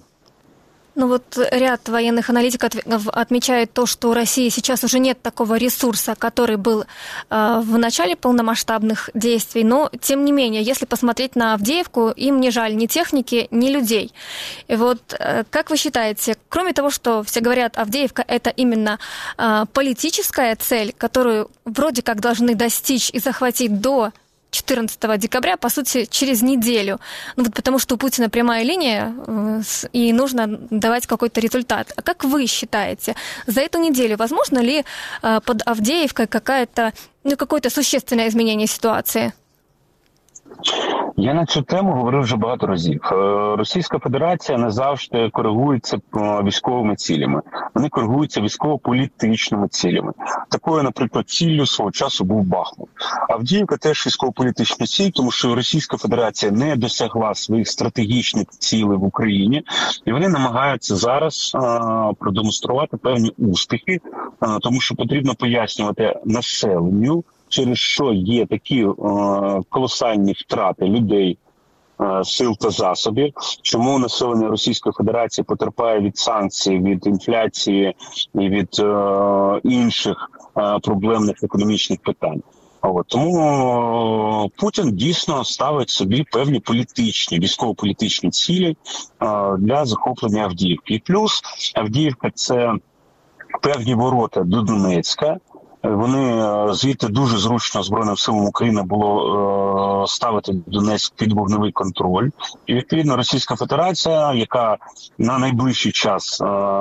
Ряд военных аналитиков отмечает то, что у России сейчас уже нет такого ресурса, который был в начале полномасштабных действий. Но, тем не менее, если посмотреть на Авдеевку, им не жаль ни техники, ни людей. И как вы считаете, кроме того, что все говорят, Авдеевка – это именно политическая цель, которую вроде как должны достичь и захватить до 14 декабря, по сути, через неделю. Потому что у Путина прямая линия, и нужно давать какой-то результат. А как вы считаете, за эту неделю возможно ли под Авдеевкой какое-то существенное изменение ситуации? Я на цю тему говорив вже багато разів. Російська Федерація не завжди коригується військовими цілями. Вони коригуються військово-політичними цілями. Такою, наприклад, ціллю свого часу був Бахмут. Авдіївка теж військово-політична ціль, тому що Російська Федерація не досягла своїх стратегічних цілей в Україні, і вони намагаються зараз продемонструвати певні успіхи, тому що потрібно пояснювати населенню, через що є такі колосальні втрати людей, сил та засобів, чому населення Російської Федерації потерпає від санкцій, від інфляції і від інших проблемних економічних питань. Тому Путін дійсно ставить собі певні політичні, військово-політичні цілі для захоплення Авдіївки. І плюс Авдіївка – це певні ворота до Донецька. Вони звідти дуже зручно Збройним силам України було ставити Донецьк під вогневий контроль. І відповідно Російська Федерація, яка на найближчий час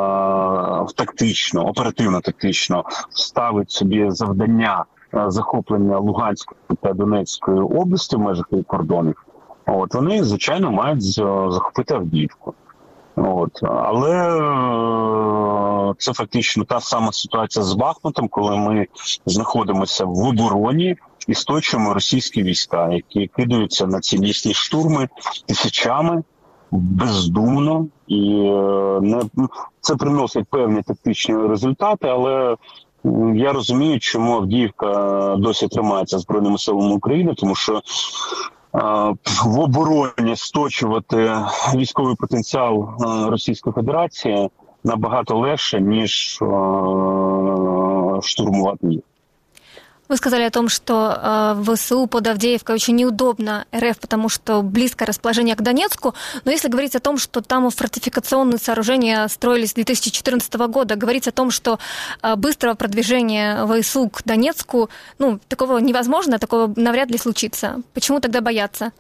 оперативно-тактично ставить собі завдання захоплення Луганської та Донецької області в межах її кордонів, вони, звичайно, мають захопити Авдіївку. Але це фактично та сама ситуація з Бахмутом, коли ми знаходимося в обороні і сточуємо російські війська, які кидаються на ці місні штурми тисячами, бездумно, і це приносить певні тактичні результати, але я розумію, чому Авдіївка досі тримається Збройними силами України, тому що в обороні сточувати військовий потенціал Російської Федерації набагато легше, ніж штурмувати їх. Вы сказали о том, что ВСУ под Авдеевкой очень неудобно РФ, потому что близкое расположение к Донецку. Но если говорить о том, что там фортификационные сооружения строились с 2014 года, говорить о том, что быстрого продвижения ВСУ к Донецку, такого невозможно, такого навряд ли случится. Почему тогда бояться?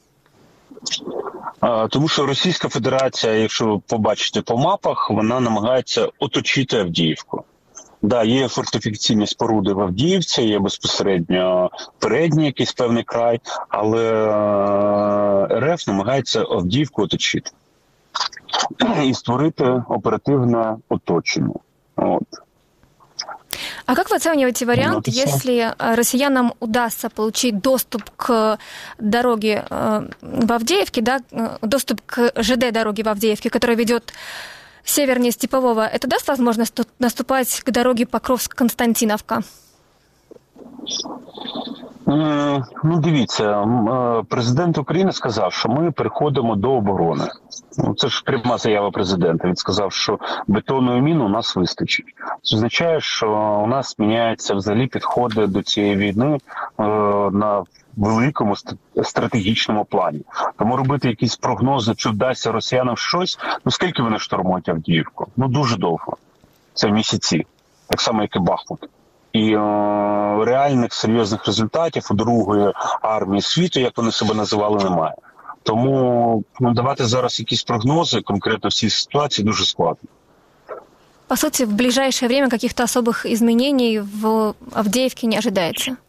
Тому що Російська Федерація, якщо ви побачите по мапах, вона намагається оточити Авдіївку. Да, є фортифікаційні споруди в Авдіївці, є безпосередньо передній якийсь певний край, але РФ намагається Авдіївку оточити і створити оперативне оточення. От. А как вы оцениваете вариант, если россиянам удастся получить доступ к дороге в Авдеевке, да, доступ к ЖД дороге в Авдеевке, которая ведет севернее Степового, это даст возможность наступать к дороге Покровск-Константиновка? Дивіться, президент України сказав, що ми переходимо до оборони. Це ж пряма заява президента. Він сказав, що бетонної міни у нас вистачить. Це означає, що у нас міняються взагалі підходи до цієї війни на великому стратегічному плані. Тому робити якісь прогнози, чи вдасться росіянам щось, скільки вони штурмують Авдіївку? Дуже довго. Це місяці. Так само, як і Бахмут. І реальних серйозних результатів у Другої армії світу, як вони себе називали, немає. Тому давати зараз якісь прогнози конкретно в цій ситуації дуже складно. По сути, в ближайшее время каких-то особых изменений в Авдеевке не ожидается?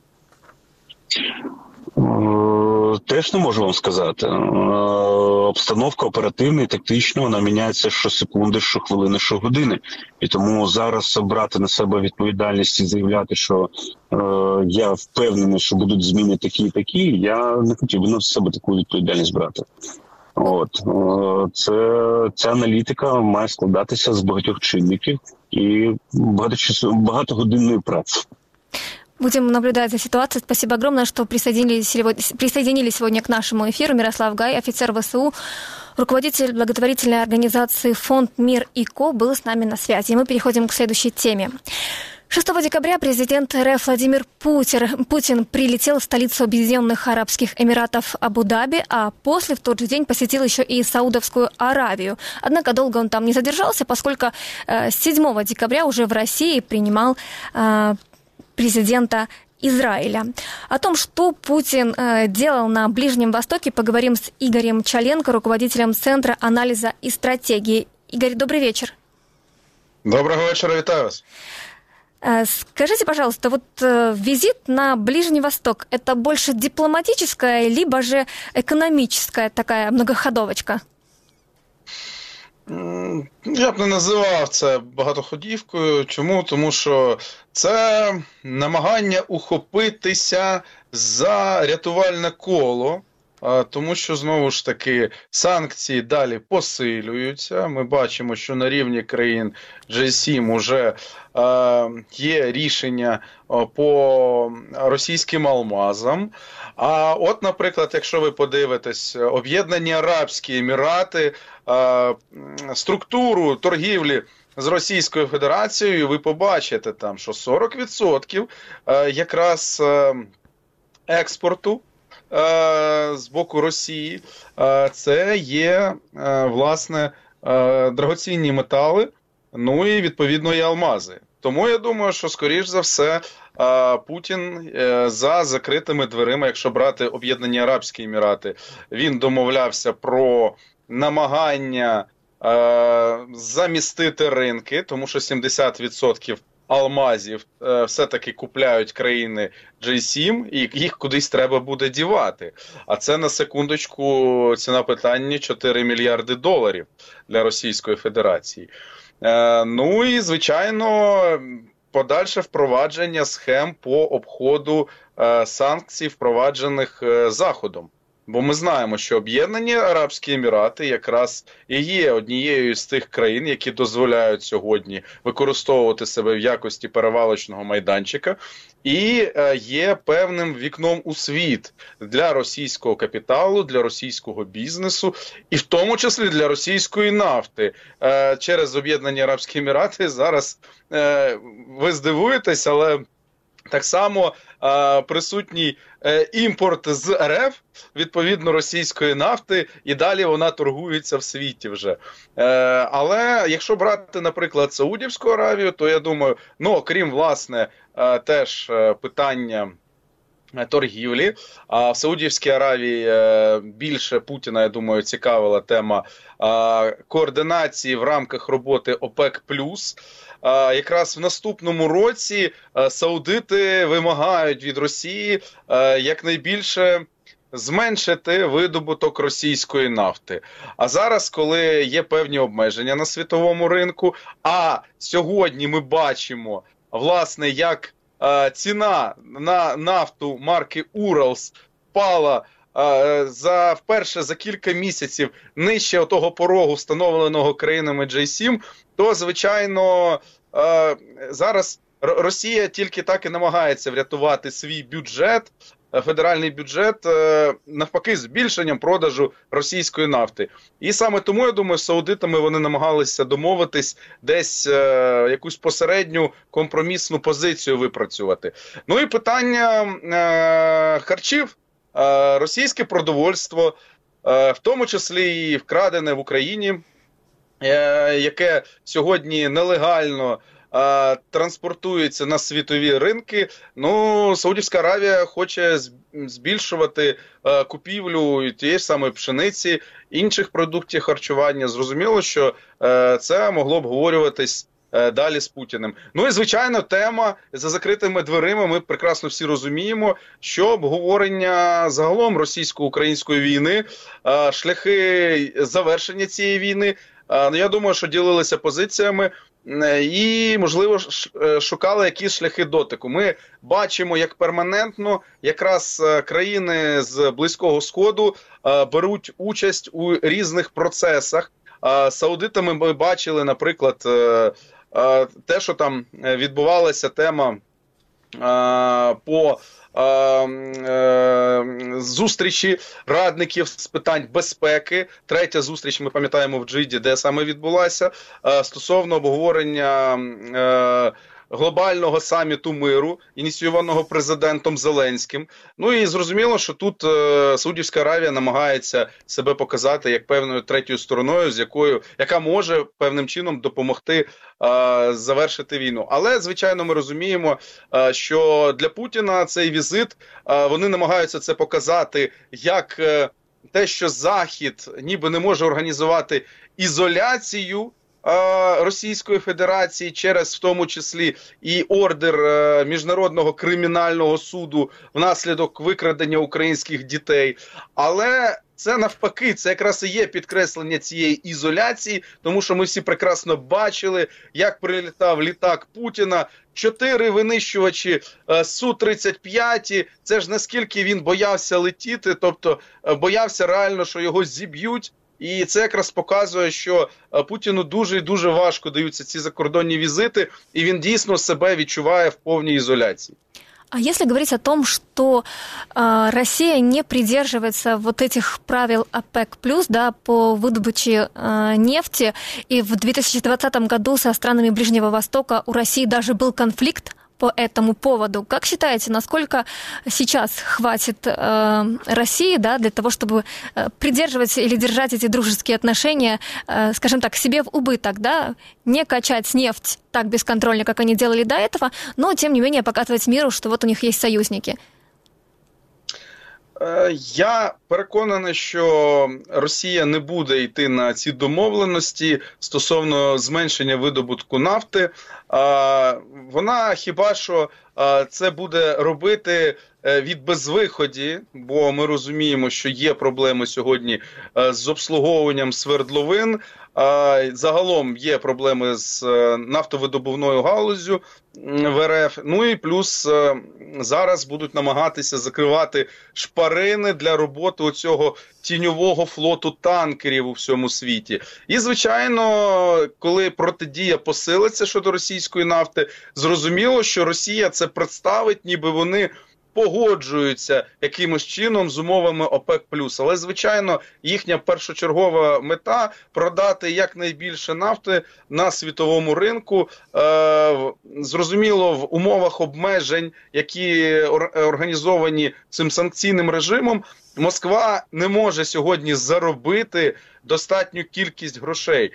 Теж не можу вам сказати. Обстановка оперативна і тактична, вона міняється щосекунди, щохвилини, щогодини. І тому зараз брати на себе відповідальність і заявляти, що я впевнений, що будуть зміни такі і такі, я не хотів би на себе таку відповідальність брати. Ця аналітика має складатися з багатьох чинників і багатогодинної праці. Будем наблюдать за ситуацией. Спасибо огромное, что присоединились сегодня к нашему эфиру. Мирослав Гай, офицер ВСУ, руководитель благотворительной организации «Фонд Мир и Ко», был с нами на связи. И мы переходим к следующей теме. 6 декабря президент РФ Владимир Путин прилетел в столицу Объединенных Арабских Эмиратов Абу-Даби, а после в тот же день посетил еще и Саудовскую Аравию. Однако долго он там не задержался, поскольку 7 декабря уже в России принимал президента Израиля. О том, что Путин делал на Ближнем Востоке, поговорим с Игорем Чаленко, руководителем Центра анализа и стратегии. Игорь, добрый вечер. Доброго вечера, витаю вас. Скажите, пожалуйста, визит на Ближний Восток – это больше дипломатическая, либо же экономическая такая многоходовочка? Я б не називав це багатоходівкою. Чому? Тому що це намагання ухопитися за рятувальне коло, тому що, знову ж таки, санкції далі посилюються. Ми бачимо, що на рівні країн G7 уже є рішення по російським алмазам. А от, наприклад, якщо ви подивитесь, Об'єднані Арабські Емірати, структуру торгівлі з Російською Федерацією, ви побачите там, що 40% якраз експорту з боку Росії це є, власне, драгоцінні метали, ну і, відповідно, і алмази. Тому я думаю, що, скоріш за все, Путін за закритими дверима, якщо брати Об'єднані Арабські Емірати, він домовлявся про намагання замістити ринки, тому що 70% алмазів все-таки купляють країни G7, і їх кудись треба буде дівати. А це, на секундочку, ціна питання $4 мільярди для Російської Федерації. Ну і, звичайно, подальше впровадження схем по обходу санкцій, впроваджених Заходом. Бо ми знаємо, що Об'єднані Арабські Емірати якраз і є однією з тих країн, які дозволяють сьогодні використовувати себе в якості перевалочного майданчика, і є певним вікном у світ для російського капіталу, для російського бізнесу, і в тому числі для російської нафти. Через Об'єднані Арабські Емірати зараз, ви здивуєтесь, але Так само присутній імпорт з РФ, відповідно, російської нафти, і далі вона торгується в світі вже. Але якщо брати, наприклад, Саудівську Аравію, то я думаю, окрім, власне, теж питання торгівлі, а в Саудівській Аравії більше Путіна, я думаю, цікавила тема координації в рамках роботи ОПЕК+. Якраз в наступному році саудити вимагають від Росії якнайбільше зменшити видобуток російської нафти. А зараз, коли є певні обмеження на світовому ринку, а сьогодні ми бачимо, власне, як ціна на нафту марки Уралс впала вперше за кілька місяців нижче того порогу, встановленого країнами G7, то, звичайно, зараз Росія тільки так і намагається врятувати свій бюджет, федеральний бюджет, навпаки, збільшенням продажу російської нафти. І саме тому, я думаю, з саудитами вони намагалися домовитись десь якусь посередню компромісну позицію випрацювати. Ну і питання харчів. Російське продовольство, в тому числі і вкрадене в Україні, яке сьогодні нелегально транспортується на світові ринки. Саудівська Аравія хоче збільшувати купівлю тієї ж самої пшениці, інших продуктів харчування. Зрозуміло, що це могло б обговорюватись далі з Путіним. І, звичайно, тема за закритими дверима, ми прекрасно всі розуміємо, що обговорення загалом російсько-української війни, шляхи завершення цієї війни, я думаю, що ділилися позиціями і, можливо, шукали якісь шляхи дотику. Ми бачимо, як перманентно якраз країни з Близького Сходу беруть участь у різних процесах. Саудитами ми бачили, наприклад, те, що там відбувалася тема по зустрічі радників з питань безпеки. Третя зустріч, ми пам'ятаємо, в Джиді, де саме відбулася, стосовно обговорення глобального саміту миру, ініційованого президентом Зеленським. І зрозуміло, що тут Саудівська Аравія намагається себе показати як певною третьою стороною, яка може певним чином допомогти завершити війну. Але, звичайно, ми розуміємо, що для Путіна цей візит, вони намагаються це показати як те, що Захід ніби не може організувати ізоляцію Російської Федерації через, в тому числі, і ордер Міжнародного кримінального суду внаслідок викрадення українських дітей. Але це навпаки, це якраз і є підкреслення цієї ізоляції, тому що ми всі прекрасно бачили, як прилітав літак Путіна, 4 винищувачі Су-35, це ж наскільки він боявся летіти, тобто боявся реально, що його зіб'ють. І це якраз показує, що Путіну дуже і дуже важко даються ці закордонні візити, і він дійсно себе відчуває в повній ізоляції. А если говорить о том, что Россия не придерживается вот этих правил ОПЕК+, да, по выдобыче нефти, и в 2020 году со странами Ближнего Востока у России даже был конфликт по этому поводу. Как считаете, насколько сейчас хватит России, да, для того, чтобы придерживать или держать эти дружеские отношения, скажем так, себе в убыток, да, не качать нефть так бесконтрольно, как они делали до этого, но, тем не менее, показывать миру, что вот у них есть союзники? Я переконаний, що Росія не буде йти на ці домовленості стосовно зменшення видобутку нафти. Вона хіба що це буде робити від безвиході, бо ми розуміємо, що є проблеми сьогодні з обслуговуванням свердловин. Загалом є проблеми з нафтовидобувною галуззю в РФ. І плюс зараз будуть намагатися закривати шпарини для роботи оцього тіньового флоту танкерів у всьому світі. І, звичайно, коли протидія посилиться щодо російської нафти, зрозуміло, що Росія це представить, ніби вони погоджуються якимось чином з умовами ОПЕК+. Але, звичайно, їхня першочергова мета – продати якнайбільше нафти на світовому ринку. Зрозуміло, в умовах обмежень, які організовані цим санкційним режимом, Москва не може сьогодні заробити достатню кількість грошей.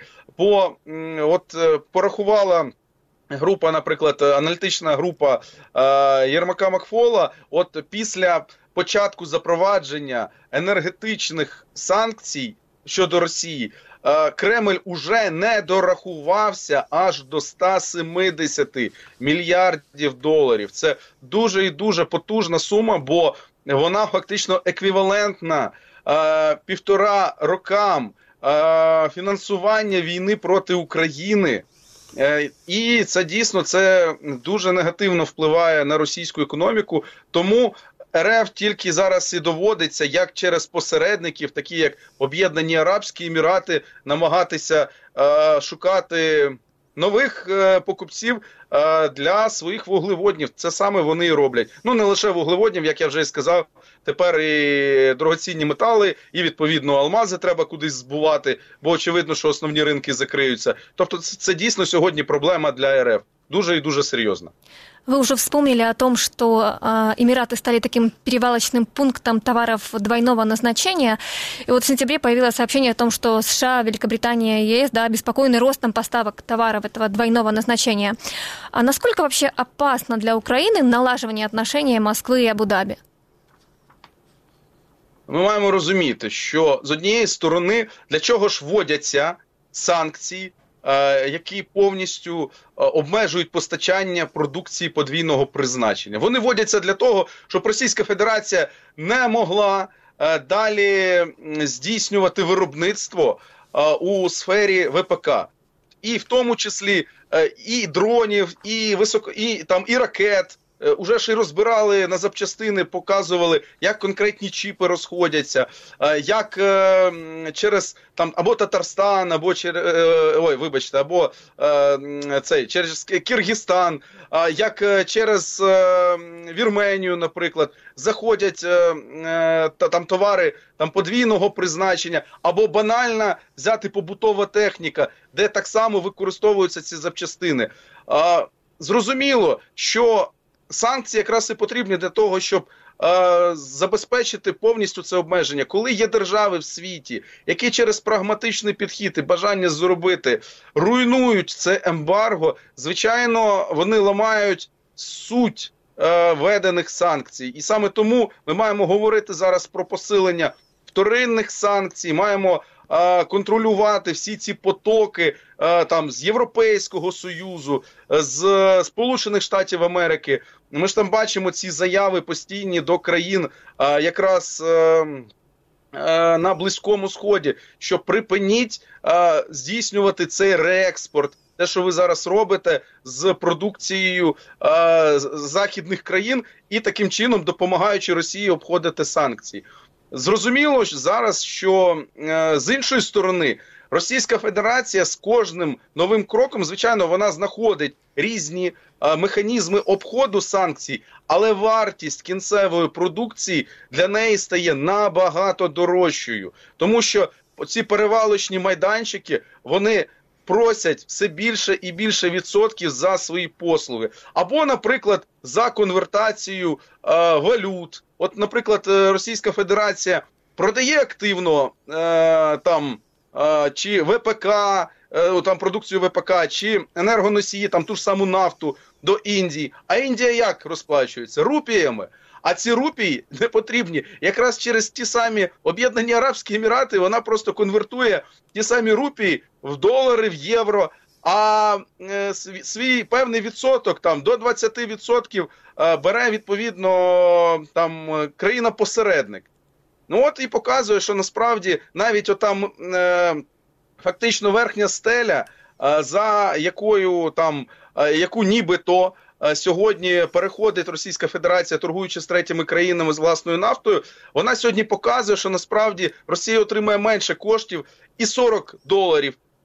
Порахувала група, наприклад, аналітична група Єрмака Макфола, після початку запровадження енергетичних санкцій щодо Росії, Кремль уже не дорахувався аж до 170 мільярдів доларів. Це дуже і дуже потужна сума, бо вона фактично еквівалентна 1,5 рокам фінансування війни проти України. І це дійсно дуже негативно впливає на російську економіку. Тому РФ тільки зараз і доводиться, як через посередників, такі як Об'єднані Арабські Емірати, намагатися шукати нових покупців для своїх вуглеводнів. Це саме вони і роблять. Ну, не лише вуглеводнів, як я вже сказав, тепер і дорогоцінні метали, і, відповідно, алмази треба кудись збувати, бо очевидно, що основні ринки закриються. Тобто це дійсно сьогодні проблема для РФ. Дуже и дуже серьезно. Вы уже вспомнили о том, что Эмираты стали таким перевалочным пунктом товаров двойного назначения. И в сентябре появилось сообщение о том, что США, Великобритания и ЕС обеспокоены ростом поставок товаров этого двойного назначения. А насколько вообще опасно для Украины налаживание отношений Москвы и Абу-Дабі? Ми маємо розуміти, що з однієї сторони, для чого ж вводяться санкції, які повністю обмежують постачання продукції подвійного призначення. Вони вводяться для того, щоб Російська Федерація не могла далі здійснювати виробництво у сфері ВПК. І в тому числі і дронів, і ракет. Уже ж і розбирали на запчастини, показували, як конкретні чіпи розходяться, як через або Татарстан, або через Киргизстан, як через Вірменію, наприклад, заходять товари подвійного призначення, або банально взяти побутова техніка, де так само використовуються ці запчастини. Зрозуміло, що санкції якраз і потрібні для того, щоб забезпечити повністю це обмеження. Коли є держави в світі, які через прагматичний підхід і бажання зробити руйнують це ембарго, звичайно, вони ламають суть введених санкцій. І саме тому ми маємо говорити зараз про посилення вторинних санкцій, маємо контролювати всі ці потоки з Європейського Союзу, з Сполучених Штатів Америки. Ми ж там бачимо ці заяви постійні до країн якраз на Близькому Сході, що припиніть здійснювати цей реекспорт. Те, що ви зараз робите з продукцією західних країн і таким чином допомагаючи Росії обходити санкції. Зрозуміло зараз, що з іншої сторони Російська Федерація з кожним новим кроком, звичайно, вона знаходить різні механізми обходу санкцій, але вартість кінцевої продукції для неї стає набагато дорожчою. Тому що ці перевалочні майданчики, вони просять все більше і більше відсотків за свої послуги. Або, наприклад, за конвертацію валют. От, наприклад, Російська Федерація продає активно чи ВПК, продукцію ВПК, чи енергоносії, ту ж саму нафту до Індії. А Індія як розплачується? Рупіями. А ці рупії не потрібні. Якраз через ті самі Об'єднані Арабські Емірати вона просто конвертує ті самі рупії в долари, в євро, а свій певний відсоток, до 20% бере, відповідно, країна-посередник. І показує, що насправді навіть фактично верхня стеля, за яку нібито сьогодні переходить Російська Федерація, торгуючи з третіми країнами з власною нафтою, вона сьогодні показує, що насправді Росія отримає менше коштів, і $40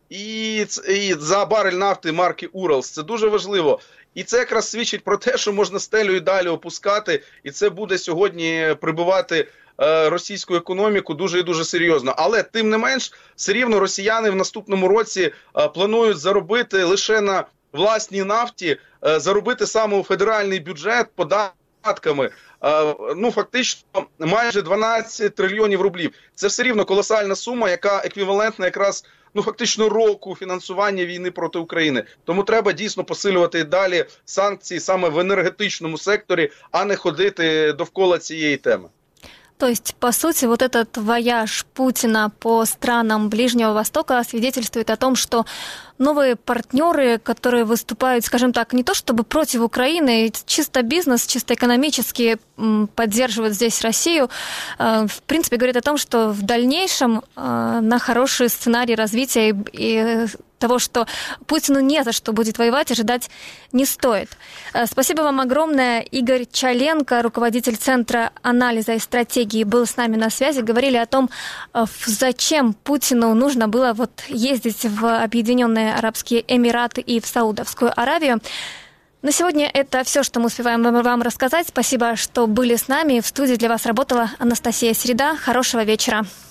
і за барель нафти марки Уралс. Це дуже важливо. І це якраз свідчить про те, що можна стелю і далі опускати, і це буде сьогодні прибивати російську економіку дуже і дуже серйозно. Але тим не менш, все рівно росіяни в наступному році планують заробити лише на власній нафті, заробити саме у федеральний бюджет податками, фактично майже 12 трильйонів рублів. Це все рівно колосальна сума, яка еквівалентна якраз фактично року фінансування війни проти України. Тому треба дійсно посилювати далі санкції саме в енергетичному секторі, а не ходити довкола цієї теми. То есть, по сути, вот этот вояж Путина по странам Ближнего Востока свидетельствует о том, что новые партнеры, которые выступают, скажем так, не то чтобы против Украины, чисто бизнес, чисто экономически поддерживают здесь Россию, в принципе, говорит о том, что в дальнейшем на хороший сценарий развития и того, что Путину не за что будет воевать, ожидать не стоит. Спасибо вам огромное. Игорь Чаленко, руководитель Центра анализа и стратегии, был с нами на связи. Говорили о том, зачем Путину нужно было ездить в Объединенные Арабские Эмираты и в Саудовскую Аравию. На сегодня это все, что мы успеваем вам рассказать. Спасибо, что были с нами. В студии для вас работала Анастасия Середа. Хорошего вечера.